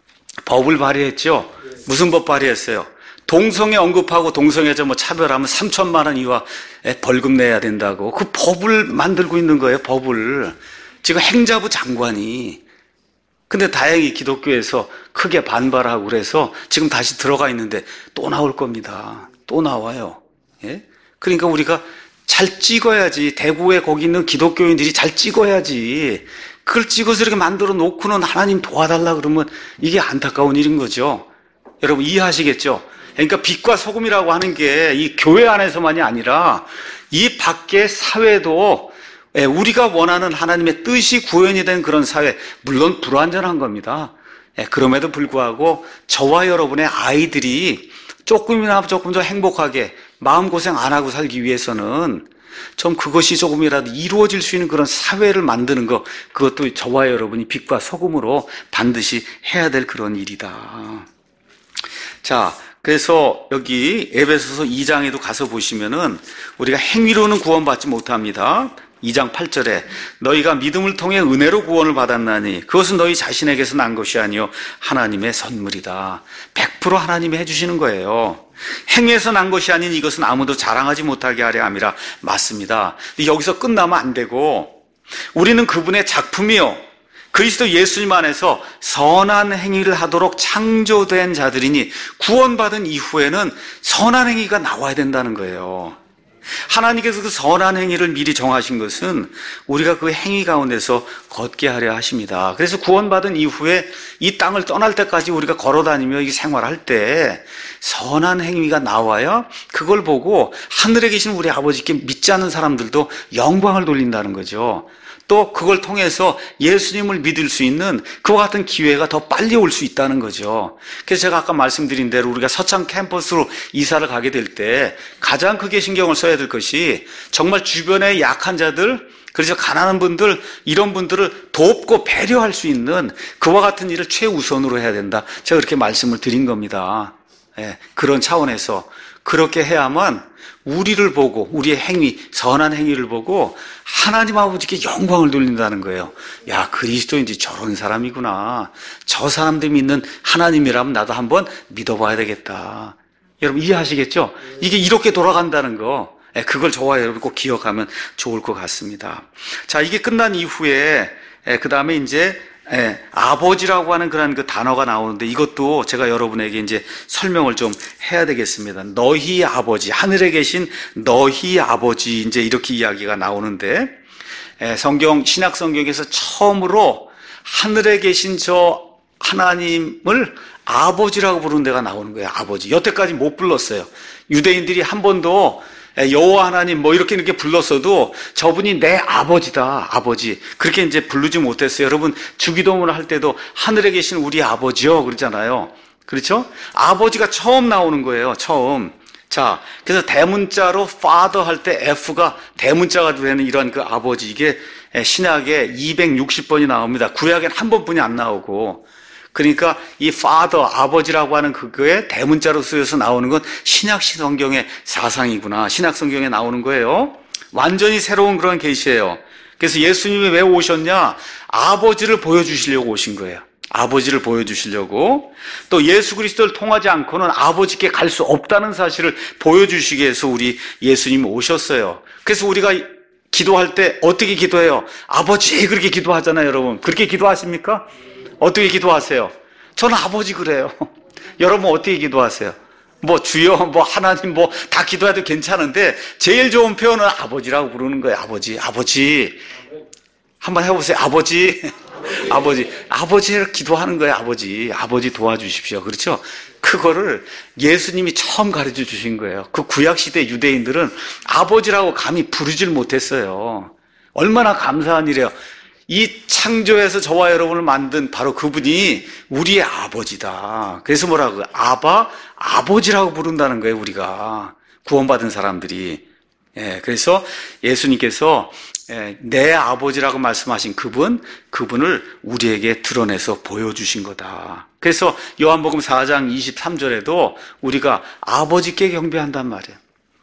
법을 발의했죠. 무슨 법 발의했어요? 동성애 언급하고 동성애자 뭐 차별하면 삼천만 원 이하 벌금 내야 된다고. 그 법을 만들고 있는 거예요, 법을. 지금 행자부 장관이. 근데 다행히 기독교에서 크게 반발하고 그래서 지금 다시 들어가 있는데 또 나올 겁니다. 또 나와요. 예? 그러니까 우리가 잘 찍어야지. 대구에 거기 있는 기독교인들이 잘 찍어야지. 그걸 찍어서 이렇게 만들어 놓고는 하나님 도와달라 그러면 이게 안타까운 일인 거죠. 여러분 이해하시겠죠? 그러니까 빛과 소금이라고 하는 게 이 교회 안에서만이 아니라 이 밖의 사회도 우리가 원하는 하나님의 뜻이 구현이 된 그런 사회, 물론 불완전한 겁니다. 그럼에도 불구하고 저와 여러분의 아이들이 조금이나 조금 더 행복하게 마음고생 안 하고 살기 위해서는 좀 그것이 조금이라도 이루어질 수 있는 그런 사회를 만드는 것, 그것도 저와 여러분이 빛과 소금으로 반드시 해야 될 그런 일이다. 자, 그래서 여기 에베소서 이 장에도 가서 보시면은 우리가 행위로는 구원받지 못합니다. 이 장 팔 절에 너희가 믿음을 통해 은혜로 구원을 받았나니 그것은 너희 자신에게서 난 것이 아니요 하나님의 선물이다. 백 퍼센트 하나님이 해주시는 거예요. 행위에서 난 것이 아닌 이것은 아무도 자랑하지 못하게 하려 함이라. 맞습니다. 여기서 끝나면 안 되고 우리는 그분의 작품이요 그리스도 예수님 안에서 선한 행위를 하도록 창조된 자들이니 구원받은 이후에는 선한 행위가 나와야 된다는 거예요. 하나님께서 그 선한 행위를 미리 정하신 것은 우리가 그 행위 가운데서 걷게 하려 하십니다. 그래서 구원받은 이후에 이 땅을 떠날 때까지 우리가 걸어다니며 이 생활할 때 선한 행위가 나와야 그걸 보고 하늘에 계신 우리 아버지께 믿지 않는 사람들도 영광을 돌린다는 거죠. 또 그걸 통해서 예수님을 믿을 수 있는 그와 같은 기회가 더 빨리 올 수 있다는 거죠. 그래서 제가 아까 말씀드린 대로 우리가 서창 캠퍼스로 이사를 가게 될 때 가장 크게 신경을 써야 될 것이 정말 주변의 약한 자들, 그래서 가난한 분들, 이런 분들을 돕고 배려할 수 있는 그와 같은 일을 최우선으로 해야 된다. 제가 그렇게 말씀을 드린 겁니다. 예, 그런 차원에서 그렇게 해야만 우리를 보고 우리의 행위, 선한 행위를 보고 하나님 아버지께 영광을 돌린다는 거예요. 야, 그리스도인지 저런 사람이구나. 저 사람들이 믿는 하나님이라면 나도 한번 믿어봐야 되겠다. 여러분 이해하시겠죠? 이게 이렇게 돌아간다는 거, 그걸 저와 여러분 꼭 기억하면 좋을 것 같습니다. 자, 이게 끝난 이후에 그 다음에 이제 예, 아버지라고 하는 그런 그 단어가 나오는데 이것도 제가 여러분에게 이제 설명을 좀 해야 되겠습니다. 너희 아버지, 하늘에 계신 너희 아버지, 이제 이렇게 이야기가 나오는데, 예, 성경, 신약 성경에서 처음으로 하늘에 계신 저 하나님을 아버지라고 부르는 데가 나오는 거예요. 아버지. 여태까지 못 불렀어요. 유대인들이 한 번도 여호와 하나님 뭐 이렇게 이렇게 불렀어도 저분이 내 아버지다, 아버지. 그렇게 이제 부르지 못했어요. 여러분 주기도문을 할 때도 하늘에 계신 우리 아버지요 그러잖아요. 그렇죠? 아버지가 처음 나오는 거예요. 처음. 자, 그래서 대문자로 father 할 때 F가 대문자가 되는 이런 그 아버지, 이게 신약에 이백육십 번이 나옵니다. 구약엔 한 번뿐이 안 나오고. 그러니까 이 father, 아버지라고 하는 그거에 대문자로 쓰여서 나오는 건 신약 성경의 사상이구나. 신약 성경에 나오는 거예요. 완전히 새로운 그런 계시예요. 그래서 예수님이 왜 오셨냐? 아버지를 보여주시려고 오신 거예요. 아버지를 보여주시려고. 또 예수 그리스도를 통하지 않고는 아버지께 갈 수 없다는 사실을 보여주시기 위해서 우리 예수님이 오셨어요. 그래서 우리가 기도할 때 어떻게 기도해요? 아버지 그렇게 기도하잖아요, 여러분. 그렇게 기도하십니까? 어떻게 기도하세요? 저는 아버지 그래요. 여러분 어떻게 기도하세요? 뭐 주여, 뭐 하나님, 뭐 다 기도해도 괜찮은데 제일 좋은 표현은 아버지라고 부르는 거예요. 아버지, 아버지. 한번 해보세요. 아버지, 아버지, 아버지를 기도하는 거예요. 아버지, 아버지 도와주십시오. 그렇죠? 그거를 예수님이 처음 가르쳐 주신 거예요. 그 구약시대 유대인들은 아버지라고 감히 부르질 못했어요. 얼마나 감사한 일이에요. 이 창조해서 저와 여러분을 만든 바로 그분이 우리의 아버지다. 그래서 뭐라고요? 아바, 아버지라고 부른다는 거예요, 우리가. 구원받은 사람들이. 예, 그래서 예수님께서 예, 내 아버지라고 말씀하신 그분, 그분을 우리에게 드러내서 보여주신 거다. 그래서 요한복음 사 장 이십삼 절에도 우리가 아버지께 경배한단 말이에요.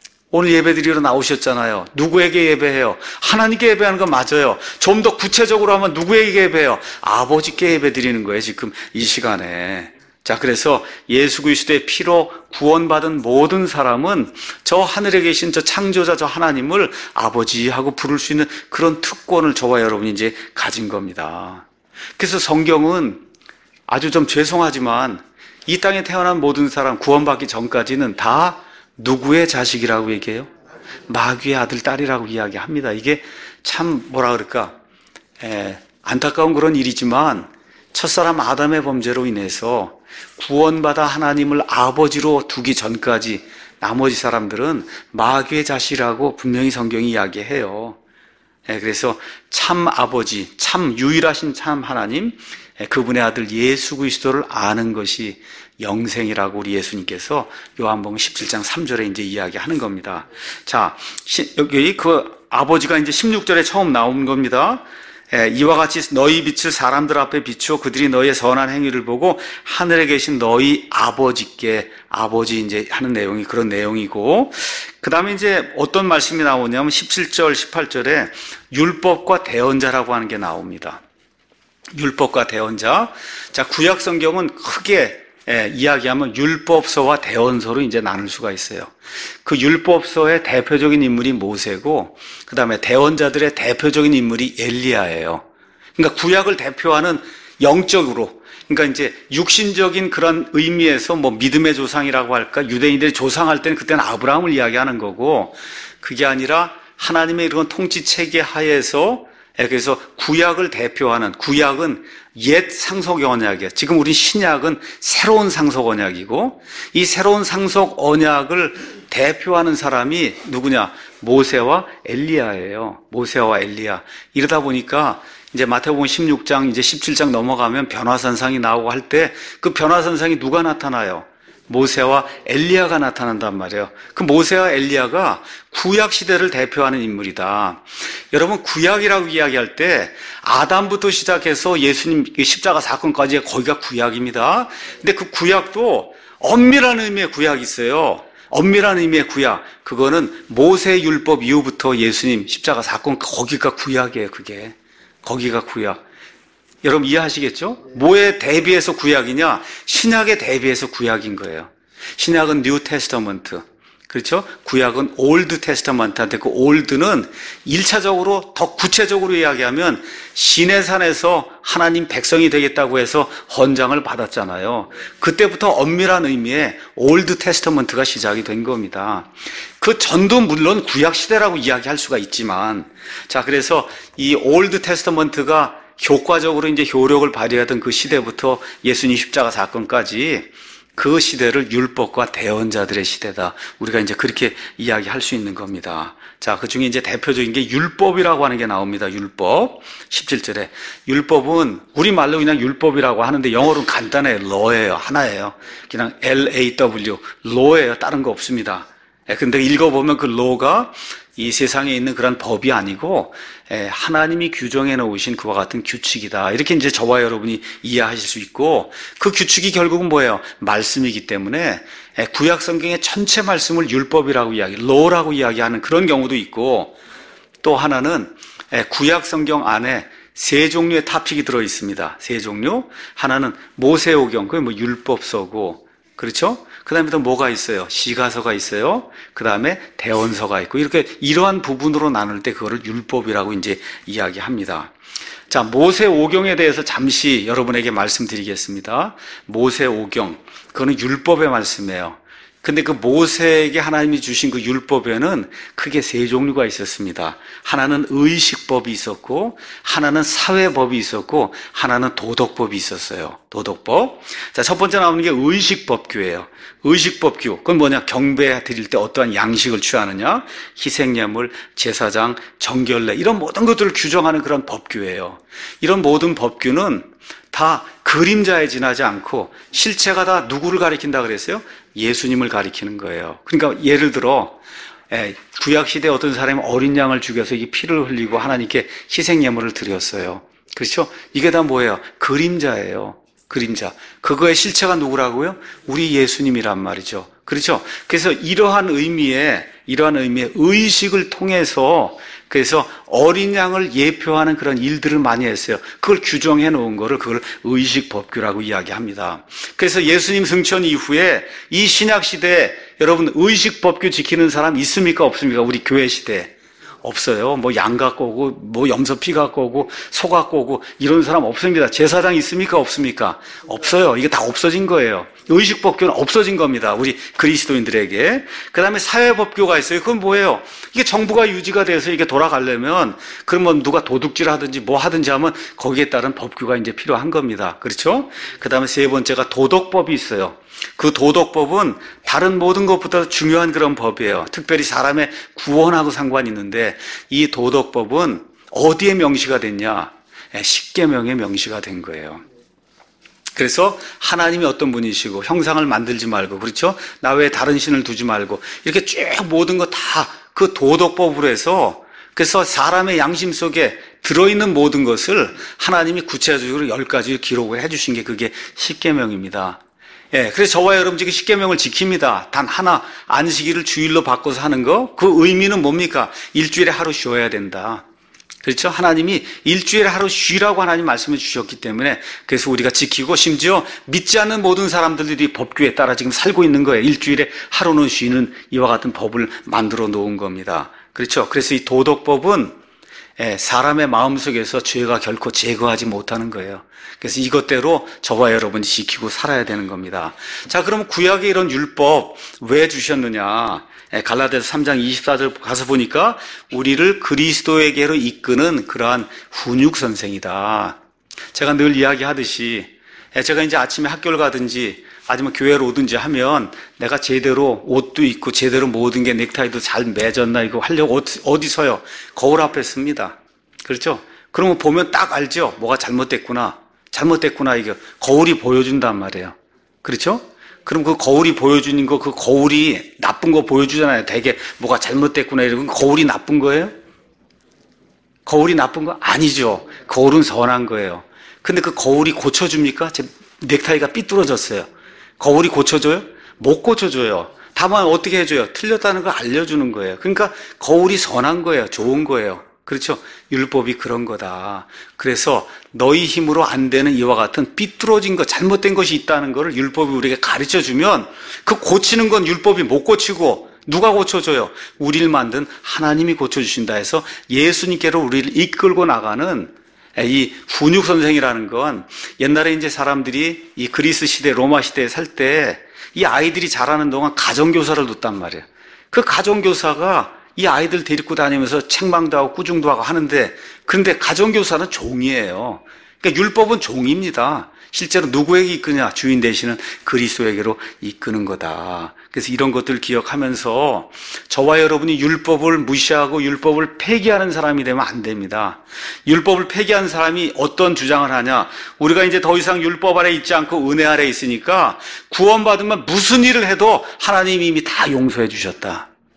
오늘 예배드리러 나오셨잖아요. 누구에게 예배해요? 하나님께 예배하는 건 맞아요. 좀 더 구체적으로 하면 누구에게 예배해요? 아버지께 예배드리는 거예요, 지금 이 시간에. 자, 그래서 예수 그리스도의 피로 구원받은 모든 사람은 저 하늘에 계신 저 창조자 저 하나님을 아버지하고 부를 수 있는 그런 특권을 저와 여러분이 이제 가진 겁니다. 그래서 성경은 아주 좀 죄송하지만 이 땅에 태어난 모든 사람 구원받기 전까지는 다 누구의 자식이라고 얘기해요? 마귀의 아들, 딸이라고 이야기합니다. 이게 참 뭐라 그럴까? 에, 안타까운 그런 일이지만 첫사람 아담의 범죄로 인해서 구원받아 하나님을 아버지로 두기 전까지 나머지 사람들은 마귀의 자식이라고 분명히 성경이 이야기해요. 에, 그래서 참 아버지, 참 유일하신 참 하나님, 에, 그분의 아들 예수 그리스도를 아는 것이 영생이라고 우리 예수님께서 요한복음 십칠 장 삼 절에 이제 이야기하는 겁니다. 자, 여기 그 아버지가 이제 십육 절에 처음 나온 겁니다. 예, 이와 같이 너희 빛을 사람들 앞에 비추어 그들이 너희의 선한 행위를 보고 하늘에 계신 너희 아버지께, 아버지 이제 하는 내용이 그런 내용이고, 그 다음에 이제 어떤 말씀이 나오냐면 십칠 절, 십팔 절에 율법과 대언자라고 하는 게 나옵니다. 율법과 대언자. 자, 구약 성경은 크게 예, 이야기하면 율법서와 대언서로 이제 나눌 수가 있어요. 그 율법서의 대표적인 인물이 모세고, 그 다음에 대언자들의 대표적인 인물이 엘리야예요. 그러니까 구약을 대표하는 영적으로, 그러니까 이제 육신적인 그런 의미에서 뭐 믿음의 조상이라고 할까, 유대인들이 조상할 때는 그때는 아브라함을 이야기하는 거고, 그게 아니라 하나님의 이런 통치 체계 하에서, 그래서 구약을 대표하는, 구약은 옛 상속 언약이에요. 지금 우리 신약은 새로운 상속 언약이고, 이 새로운 상속 언약을 대표하는 사람이 누구냐? 모세와 엘리야예요. 모세와 엘리야. 이러다 보니까 이제 마태복음 십육 장, 이제 십칠 장 넘어가면 변화산상이 나오고 할 때 그 변화산상이 누가 나타나요? 모세와 엘리야가 나타난단 말이에요. 그 모세와 엘리야가 구약 시대를 대표하는 인물이다. 여러분, 구약이라고 이야기할 때 아담부터 시작해서 예수님 십자가 사건까지 거기가 구약입니다. 근데 그 구약도 엄밀한 의미의 구약이 있어요. 엄밀한 의미의 구약. 그거는 모세 율법 이후부터 예수님 십자가 사건 거기가 구약이에요. 그게 거기가 구약. 여러분 이해하시겠죠? 뭐에 대비해서 구약이냐? 신약에 대비해서 구약인 거예요. 신약은 뉴 테스터먼트. 그렇죠? 구약은 올드 테스터먼트한테, 그 올드는 일차적으로 더 구체적으로 이야기하면 시내산에서 하나님 백성이 되겠다고 해서 헌장을 받았잖아요. 그때부터 엄밀한 의미의 올드 테스터먼트가 시작이 된 겁니다. 그 전도 물론 구약 시대라고 이야기할 수가 있지만, 자, 그래서 이 올드 테스터먼트가 효과적으로 이제 효력을 발휘하던 그 시대부터 예수님 십자가 사건까지 그 시대를 율법과 대언자들의 시대다. 우리가 이제 그렇게 이야기할 수 있는 겁니다. 자, 그 중에 이제 대표적인 게 율법이라고 하는 게 나옵니다. 율법. 십칠 절에. 율법은 우리말로 그냥 율법이라고 하는데 영어로는 간단해요. law예요. 하나예요. 그냥 엘 에이 더블유. law예요. 다른 거 없습니다. 예, 근데 읽어보면 그 로가 이 세상에 있는 그런 법이 아니고 예, 하나님이 규정해 놓으신 그와 같은 규칙이다. 이렇게 이제 저와 여러분이 이해하실 수 있고, 그 규칙이 결국은 뭐예요? 말씀이기 때문에 예, 구약 성경의 전체 말씀을 율법이라고 이야기, 로라고 이야기하는 그런 경우도 있고, 또 하나는 예, 구약 성경 안에 세 종류의 토픽이 들어 있습니다. 세 종류. 하나는 모세오경, 그게 뭐 율법서고, 그렇죠? 그 다음에 또 뭐가 있어요? 시가서가 있어요. 그 다음에 대언서가 있고, 이렇게 이러한 부분으로 나눌 때 그거를 율법이라고 이제 이야기합니다. 자, 모세오경에 대해서 잠시 여러분에게 말씀드리겠습니다. 모세오경, 그거는 율법의 말씀이에요. 근데 그 모세에게 하나님이 주신 그 율법에는 크게 세 종류가 있었습니다. 하나는 의식법이 있었고, 하나는 사회법이 있었고, 하나는 도덕법이 있었어요. 도덕법. 자, 첫 번째 나오는 게 의식법규예요. 의식법규. 그건 뭐냐? 경배 드릴 때 어떠한 양식을 취하느냐? 희생예물, 제사장, 정결례, 이런 모든 것들을 규정하는 그런 법규예요. 이런 모든 법규는 다 그림자에 지나지 않고 실체가 다 누구를 가리킨다 그랬어요? 예수님을 가리키는 거예요. 그러니까 예를 들어 구약시대에 어떤 사람이 어린 양을 죽여서 이 피를 흘리고 하나님께 희생예물을 드렸어요. 그렇죠? 이게 다 뭐예요? 그림자예요. 그림자. 그거의 실체가 누구라고요? 우리 예수님이란 말이죠. 그렇죠? 그래서 이러한 의미의 이러한 의미의 의식을 통해서, 그래서 어린 양을 예표하는 그런 일들을 많이 했어요. 그걸 규정해 놓은 거를 그걸 의식법규라고 이야기합니다. 그래서 예수님 승천 이후에 이 신약 시대에 여러분 의식법규 지키는 사람 있습니까? 없습니까? 우리 교회 시대에. 없어요. 뭐 양 갖고 오고, 뭐 염소 피 갖고 오고, 소 갖고 오고, 이런 사람 없습니다. 제사장 있습니까? 없습니까? 없어요. 이게 다 없어진 거예요. 의식법규는 없어진 겁니다. 우리 그리스도인들에게. 그 다음에 사회법규가 있어요. 그건 뭐예요? 이게 정부가 유지가 돼서 이게 돌아가려면, 그러면 누가 도둑질 하든지 뭐 하든지 하면 거기에 따른 법규가 이제 필요한 겁니다. 그렇죠? 그 다음에 세 번째가 도덕법이 있어요. 그 도덕법은 다른 모든 것보다 중요한 그런 법이에요. 특별히 사람의 구원하고 상관이 있는데, 이 도덕법은 어디에 명시가 됐냐? 십계명에 명시가 된 거예요. 그래서 하나님이 어떤 분이시고 형상을 만들지 말고, 그렇죠? 나 외에 다른 신을 두지 말고, 이렇게 쭉 모든 거 다 그 도덕법으로 해서, 그래서 사람의 양심 속에 들어있는 모든 것을 하나님이 구체적으로 열 가지 기록을 해주신 게 그게 십계명입니다. 예, 그래서 저와 여러분 지금 십계명을 지킵니다. 단 하나, 안식일을 주일로 바꿔서 하는 거, 그 의미는 뭡니까? 일주일에 하루 쉬어야 된다. 그렇죠? 하나님이 일주일에 하루 쉬라고 하나님 말씀해 주셨기 때문에, 그래서 우리가 지키고, 심지어 믿지 않는 모든 사람들이 법규에 따라 지금 살고 있는 거예요. 일주일에 하루는 쉬는 이와 같은 법을 만들어 놓은 겁니다. 그렇죠? 그래서 이 도덕법은 사람의 마음속에서 죄가 결코 제거하지 못하는 거예요. 그래서 이것대로 저와 여러분이 지키고 살아야 되는 겁니다. 자, 그럼 구약의 이런 율법 왜 주셨느냐? 갈라디아서 삼 장 이십사 절 가서 보니까 우리를 그리스도에게로 이끄는 그러한 훈육 선생이다. 제가 늘 이야기하듯이 제가 이제 아침에 학교를 가든지 아니면 교회로 오든지 하면 내가 제대로 옷도 입고 제대로 모든 게 넥타이도 잘 매졌나 이거 하려고 어디 서요? 거울 앞에 씁니다. 그렇죠? 그러면 보면 딱 알죠? 뭐가 잘못됐구나. 잘못됐구나. 이게 거울이 보여준단 말이에요. 그렇죠? 그럼 그 거울이 보여주는 거, 그 거울이 나쁜 거 보여주잖아요. 되게 뭐가 잘못됐구나 이러면 거울이 나쁜 거예요? 거울이 나쁜 거 아니죠. 거울은 선한 거예요. 근데 그 거울이 고쳐줍니까? 제 넥타이가 삐뚤어졌어요. 거울이 고쳐줘요? 못 고쳐줘요. 다만 어떻게 해줘요? 틀렸다는 걸 알려주는 거예요. 그러니까 거울이 선한 거예요. 좋은 거예요. 그렇죠? 율법이 그런 거다. 그래서 너희 힘으로 안 되는 이와 같은 삐뚤어진 것, 잘못된 것이 있다는 것을 율법이 우리에게 가르쳐주면 그 고치는 건 율법이 못 고치고 누가 고쳐줘요? 우리를 만든 하나님이 고쳐주신다 해서 예수님께로 우리를 이끌고 나가는 이 훈육 선생이라는 건 옛날에 이제 사람들이 이 그리스 시대, 로마 시대에 살 때 이 아이들이 자라는 동안 가정교사를 뒀단 말이에요. 그 가정교사가 이 아이들 데리고 다니면서 책망도 하고 꾸중도 하고 하는데, 그런데 가정교사는 종이에요. 그러니까 율법은 종입니다. 실제로 누구에게 이끄냐? 주인 되시는 그리스도에게로 이끄는 거다. 그래서 이런 것들을 기억하면서 저와 여러분이 율법을 무시하고 율법을 폐기하는 사람이 되면 안 됩니다. 율법을 폐기하는 사람이 어떤 주장을 하냐? 우리가 이제 더 이상 율법 아래 있지 않고 은혜 아래 있으니까 구원받으면 무슨 일을 해도 하나님이 이미 다 용서해 주셨다.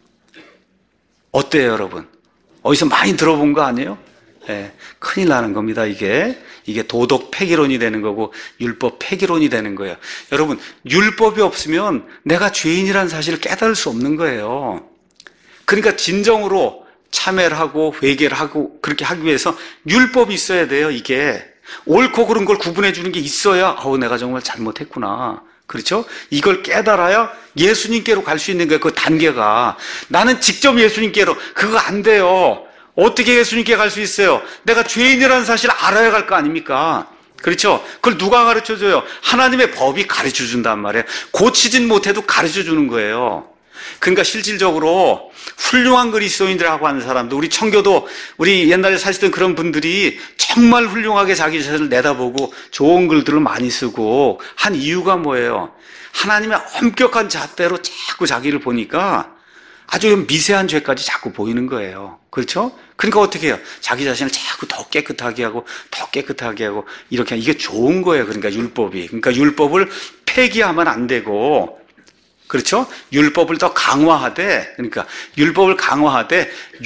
어때요, 여러분? 어디서 많이 들어본 거 아니에요? 예, 큰일 나는 겁니다, 이게. 이게 도덕 폐기론이 되는 거고, 율법 폐기론이 되는 거예요. 여러분, 율법이 없으면 내가 죄인이라는 사실을 깨달을 수 없는 거예요. 그러니까 진정으로 참회를 하고, 회개를 하고, 그렇게 하기 위해서 율법이 있어야 돼요, 이게. 옳고 그른 걸 구분해 주는 게 있어야, 아우, 내가 정말 잘못했구나. 그렇죠? 이걸 깨달아야 예수님께로 갈 수 있는 거예요, 그 단계가. 나는 직접 예수님께로, 그거 안 돼요. 어떻게 예수님께 갈 수 있어요? 내가 죄인이라는 사실을 알아야 갈 거 아닙니까? 그렇죠? 그걸 누가 가르쳐 줘요? 하나님의 법이 가르쳐 준단 말이에요. 고치진 못해도 가르쳐 주는 거예요. 그러니까 실질적으로 훌륭한 그리스도인들하고 하는 사람도, 우리 청교도, 우리 옛날에 사시던 그런 분들이 정말 훌륭하게 자기 자신을 내다보고 좋은 글들을 많이 쓰고 한 이유가 뭐예요? 하나님의 엄격한 잣대로 자꾸 자기를 보니까 아주 미세한 죄까지 자꾸 보이는 거예요. 그렇죠? 그러니까 어떻게 해요? 자기 자신을 자꾸 더 깨끗하게 하고 더 깨끗하게 하고 이렇게 하면 이게 좋은 거예요. 그러니까 율법이. 그러니까 율법을 폐기하면 안 되고, 그렇죠? 율법을 더 강화하되, 그러니까 율법을 강화하되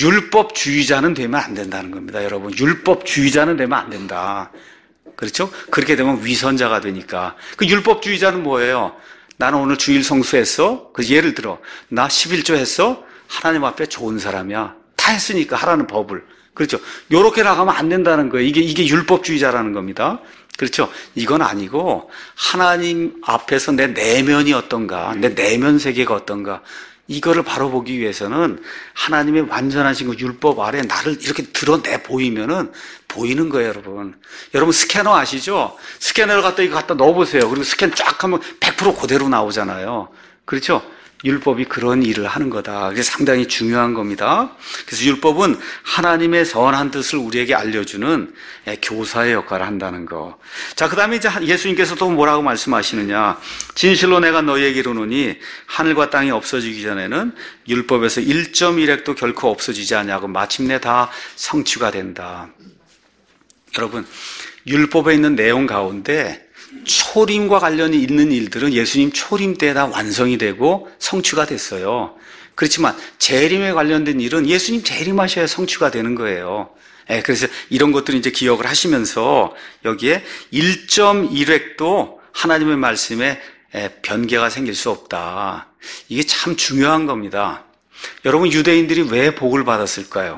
율법주의자는 되면 안 된다는 겁니다. 여러분, 율법주의자는 되면 안 된다. 그렇죠? 그렇게 되면 위선자가 되니까. 그 율법주의자는 뭐예요? 나는 오늘 주일 성수했어? 그 예를 들어, 나 십일조 했어? 하나님 앞에 좋은 사람이야. 다 했으니까 하라는 법을. 그렇죠? 요렇게 나가면 안 된다는 거예요. 이게, 이게 율법주의자라는 겁니다. 그렇죠? 이건 아니고, 하나님 앞에서 내 내면이 어떤가, 내 내면 세계가 어떤가, 이거를 바로 보기 위해서는 하나님의 완전하신 그 율법 아래 나를 이렇게 드러내 보이면은 보이는 거예요, 여러분. 여러분 스캐너 아시죠? 스캐너를 갖다 이거 갖다 넣어보세요. 그리고 스캔 쫙 하면 백 퍼센트 그대로 나오잖아요. 그렇죠? 율법이 그런 일을 하는 거다. 그게 상당히 중요한 겁니다. 그래서 율법은 하나님의 선한 뜻을 우리에게 알려주는 교사의 역할을 한다는 거. 자, 그 다음에 이제 예수님께서 또 뭐라고 말씀하시느냐. 진실로 내가 너희에게 이르노니 하늘과 땅이 없어지기 전에는 율법에서 일 점 일 획도 결코 없어지지 않냐고 마침내 다 성취가 된다. 여러분, 율법에 있는 내용 가운데 초림과 관련이 있는 일들은 예수님 초림 때 다 완성이 되고 성취가 됐어요. 그렇지만 재림에 관련된 일은 예수님 재림하셔야 성취가 되는 거예요. 예, 그래서 이런 것들을 이제 기억을 하시면서 여기에 일 점 일 획도 하나님의 말씀에 변개가 생길 수 없다. 이게 참 중요한 겁니다. 여러분, 유대인들이 왜 복을 받았을까요?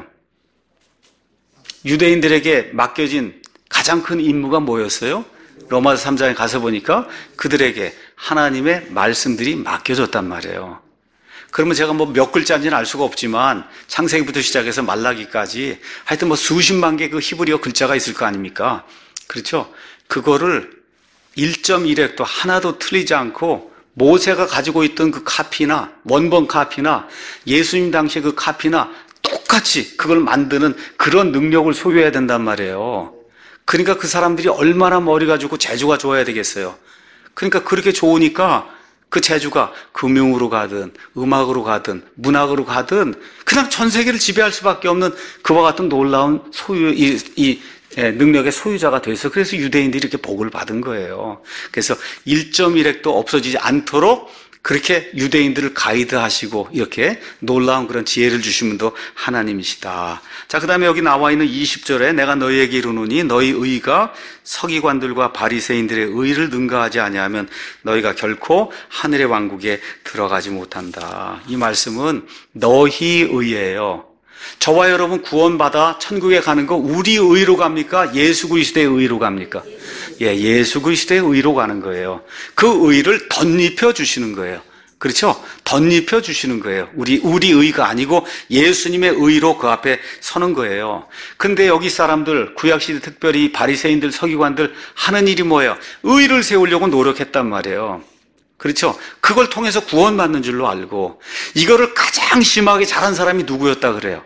유대인들에게 맡겨진 가장 큰 임무가 뭐였어요? 로마서 삼 장에 가서 보니까 그들에게 하나님의 말씀들이 맡겨졌단 말이에요. 그러면 제가 뭐 몇 글자인지는 알 수가 없지만 창세기부터 시작해서 말라기까지 하여튼 뭐 수십만 개 그 히브리어 글자가 있을 거 아닙니까? 그렇죠? 그거를 일 점 일 획도 하나도 틀리지 않고 모세가 가지고 있던 그 카피나 원본 카피나 예수님 당시의 그 카피나 똑같이 그걸 만드는 그런 능력을 소유해야 된단 말이에요. 그러니까 그 사람들이 얼마나 머리가 좋고 재주가 좋아야 되겠어요. 그러니까 그렇게 좋으니까 그 재주가 금융으로 가든 음악으로 가든 문학으로 가든 그냥 전 세계를 지배할 수밖에 없는 그와 같은 놀라운 소유, 이, 이 능력의 소유자가 돼서 그래서 유대인들이 이렇게 복을 받은 거예요. 그래서 일 점 일 획도 없어지지 않도록 그렇게 유대인들을 가이드하시고 이렇게 놀라운 그런 지혜를 주신 분도 하나님이시다. 자, 그 다음에 여기 나와 있는 이십 절에 내가 너희에게 이르노니 너희 의가 서기관들과 바리새인들의 의를 능가하지 아니하면 너희가 결코 하늘의 왕국에 들어가지 못한다. 이 말씀은 너희 의예요. 저와 여러분 구원받아 천국에 가는 거 우리 의로 갑니까? 예수 그리스도의 의로 갑니까? 예, 예수 그리스도의 의로 가는 거예요. 그 의를 덧입혀 주시는 거예요. 그렇죠? 덧입혀 주시는 거예요. 우리, 우리 의가 아니고 예수님의 의로 그 앞에 서는 거예요. 근데 여기 사람들, 구약시대 특별히 바리새인들, 서기관들 하는 일이 뭐예요? 의를 세우려고 노력했단 말이에요. 그렇죠? 그걸 통해서 구원받는 줄로 알고 이거를 가장 심하게 잘한 사람이 누구였다 그래요?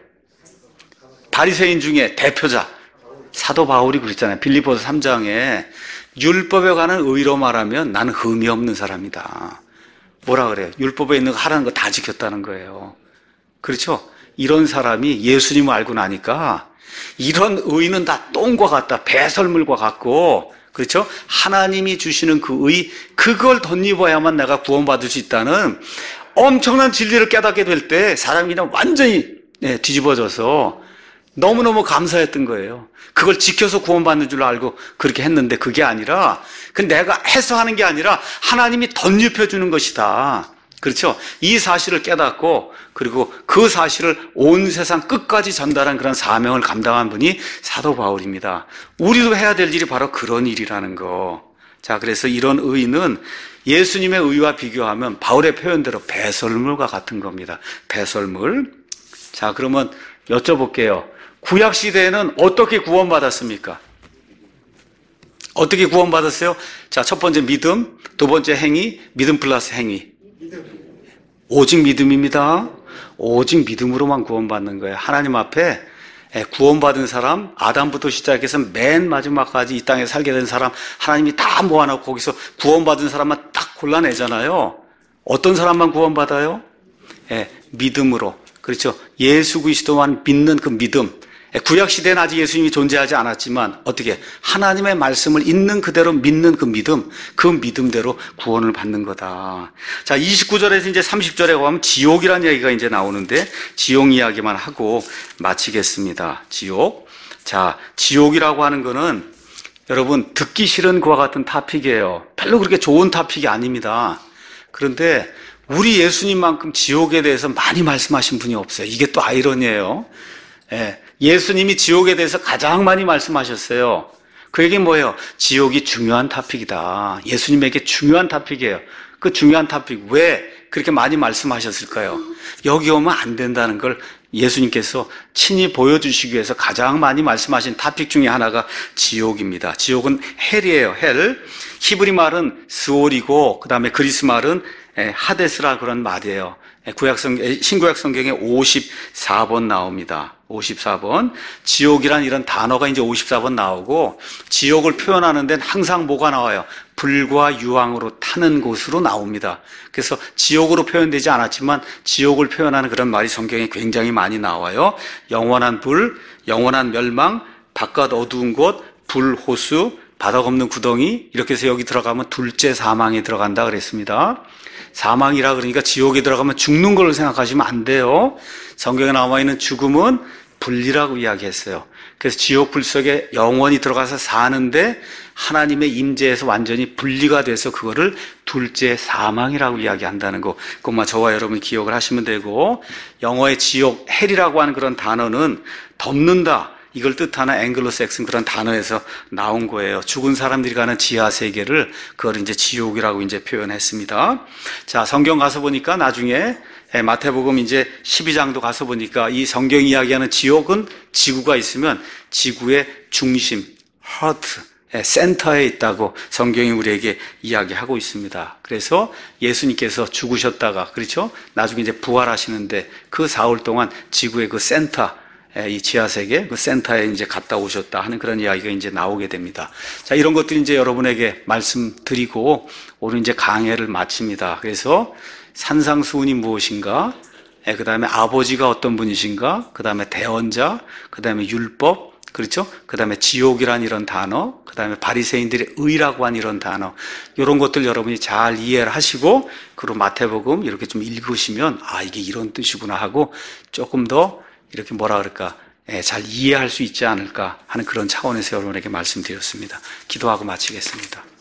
바리새인 중에 대표자 사도 바울이 그랬잖아요. 빌립보서 삼 장에 율법에 관한 의로 말하면 나는 흠이 없는 사람이다. 뭐라 그래요? 율법에 있는 거 하라는 거 다 지켰다는 거예요. 그렇죠? 이런 사람이 예수님을 알고 나니까 이런 의는 다 똥과 같다. 배설물과 같고, 그렇죠? 하나님이 주시는 그 의, 그걸 덧입어야만 내가 구원받을 수 있다는 엄청난 진리를 깨닫게 될 때 사람이 그냥 완전히 네, 뒤집어져서 너무너무 감사했던 거예요. 그걸 지켜서 구원받는 줄 알고 그렇게 했는데 그게 아니라, 그 내가 해서 하는 게 아니라 하나님이 덧입혀주는 것이다. 그렇죠? 이 사실을 깨닫고, 그리고 그 사실을 온 세상 끝까지 전달한 그런 사명을 감당한 분이 사도 바울입니다. 우리도 해야 될 일이 바로 그런 일이라는 거. 자, 그래서 이런 의는 예수님의 의와 비교하면 바울의 표현대로 배설물과 같은 겁니다. 배설물. 자, 그러면 여쭤볼게요. 구약시대에는 어떻게 구원받았습니까? 어떻게 구원받았어요? 자, 첫 번째 믿음, 두 번째 행위, 믿음 플러스 행위. 오직 믿음입니다. 오직 믿음으로만 구원받는 거예요. 하나님 앞에 구원받은 사람, 아담부터 시작해서 맨 마지막까지 이 땅에 살게 된 사람, 하나님이 다 모아놓고 거기서 구원받은 사람만 딱 골라내잖아요. 어떤 사람만 구원받아요? 예, 믿음으로. 그렇죠. 예수 그리스도만 믿는 그 믿음. 구약시대는 아직 예수님이 존재하지 않았지만 어떻게 하나님의 말씀을 있는 그대로 믿는 그 믿음, 그 믿음대로 구원을 받는 거다. 자, 이십구 절에서 이제 삼십 절에 가면 지옥이라는 이야기가 이제 나오는데 지옥 이야기만 하고 마치겠습니다. 지옥. 자, 지옥이라고 하는 거는 여러분 듣기 싫은 그와 같은 타픽이에요. 별로 그렇게 좋은 타픽이 아닙니다. 그런데 우리 예수님만큼 지옥에 대해서 많이 말씀하신 분이 없어요. 이게 또 아이러니예요. 예, 예수님이 지옥에 대해서 가장 많이 말씀하셨어요. 그 얘기는 뭐예요? 지옥이 중요한 토픽이다. 예수님에게 중요한 토픽이에요. 그 중요한 토픽 왜 그렇게 많이 말씀하셨을까요? 여기 오면 안 된다는 걸 예수님께서 친히 보여주시기 위해서 가장 많이 말씀하신 토픽 중에 하나가 지옥입니다. 지옥은 헬이에요. 헬. 히브리 말은 스올이고 그 다음에 그리스 말은 하데스라 그런 말이에요. 구약성, 신구약 성경에 오십사 번 나옵니다. 오십사 번. 지옥이란 이런 단어가 이제 오십사 번 나오고, 지옥을 표현하는 데는 항상 뭐가 나와요? 불과 유황으로 타는 곳으로 나옵니다. 그래서 지옥으로 표현되지 않았지만, 지옥을 표현하는 그런 말이 성경에 굉장히 많이 나와요. 영원한 불, 영원한 멸망, 바깥 어두운 곳, 불호수, 바닥 없는 구덩이, 이렇게 해서 여기 들어가면 둘째 사망에 들어간다 그랬습니다. 사망이라 그러니까 지옥에 들어가면 죽는 걸로 생각하시면 안 돼요. 성경에 나와 있는 죽음은 불이라고 이야기했어요. 그래서 지옥 불 속에 영원히 들어가서 사는데 하나님의 임재에서 완전히 분리가 돼서 그거를 둘째 사망이라고 이야기한다는 거. 그것만 저와 여러분이 기억을 하시면 되고, 영어의 지옥, 헬이라고 하는 그런 단어는 덮는다, 이걸 뜻하는 앵글로색슨 그런 단어에서 나온 거예요. 죽은 사람들이 가는 지하 세계를 그걸 이제 지옥이라고 이제 표현했습니다. 자, 성경 가서 보니까 나중에 마태복음 이제 십이 장도 가서 보니까 이 성경이 이야기하는 지옥은 지구가 있으면 지구의 중심, 하트, 센터에 있다고 성경이 우리에게 이야기하고 있습니다. 그래서 예수님께서 죽으셨다가, 그렇죠? 나중에 이제 부활하시는데 그 사흘 동안 지구의 그 센터, 이 지하세계 그 센터에 이제 갔다 오셨다 하는 그런 이야기가 이제 나오게 됩니다. 자, 이런 것들이 이제 여러분에게 말씀드리고 오늘 이제 강해를 마칩니다. 그래서 산상수훈이 무엇인가? 예, 그 다음에 아버지가 어떤 분이신가? 그 다음에 대언자, 그 다음에 율법, 그렇죠? 그 다음에 지옥이란 이런 단어, 그 다음에 바리새인들의 의라고 한 이런 단어, 이런 것들 여러분이 잘 이해를 하시고, 그리고 마태복음 이렇게 좀 읽으시면 아, 이게 이런 뜻이구나 하고 조금 더 이렇게 뭐라 그럴까, 예, 잘 이해할 수 있지 않을까 하는 그런 차원에서 여러분에게 말씀드렸습니다. 기도하고 마치겠습니다.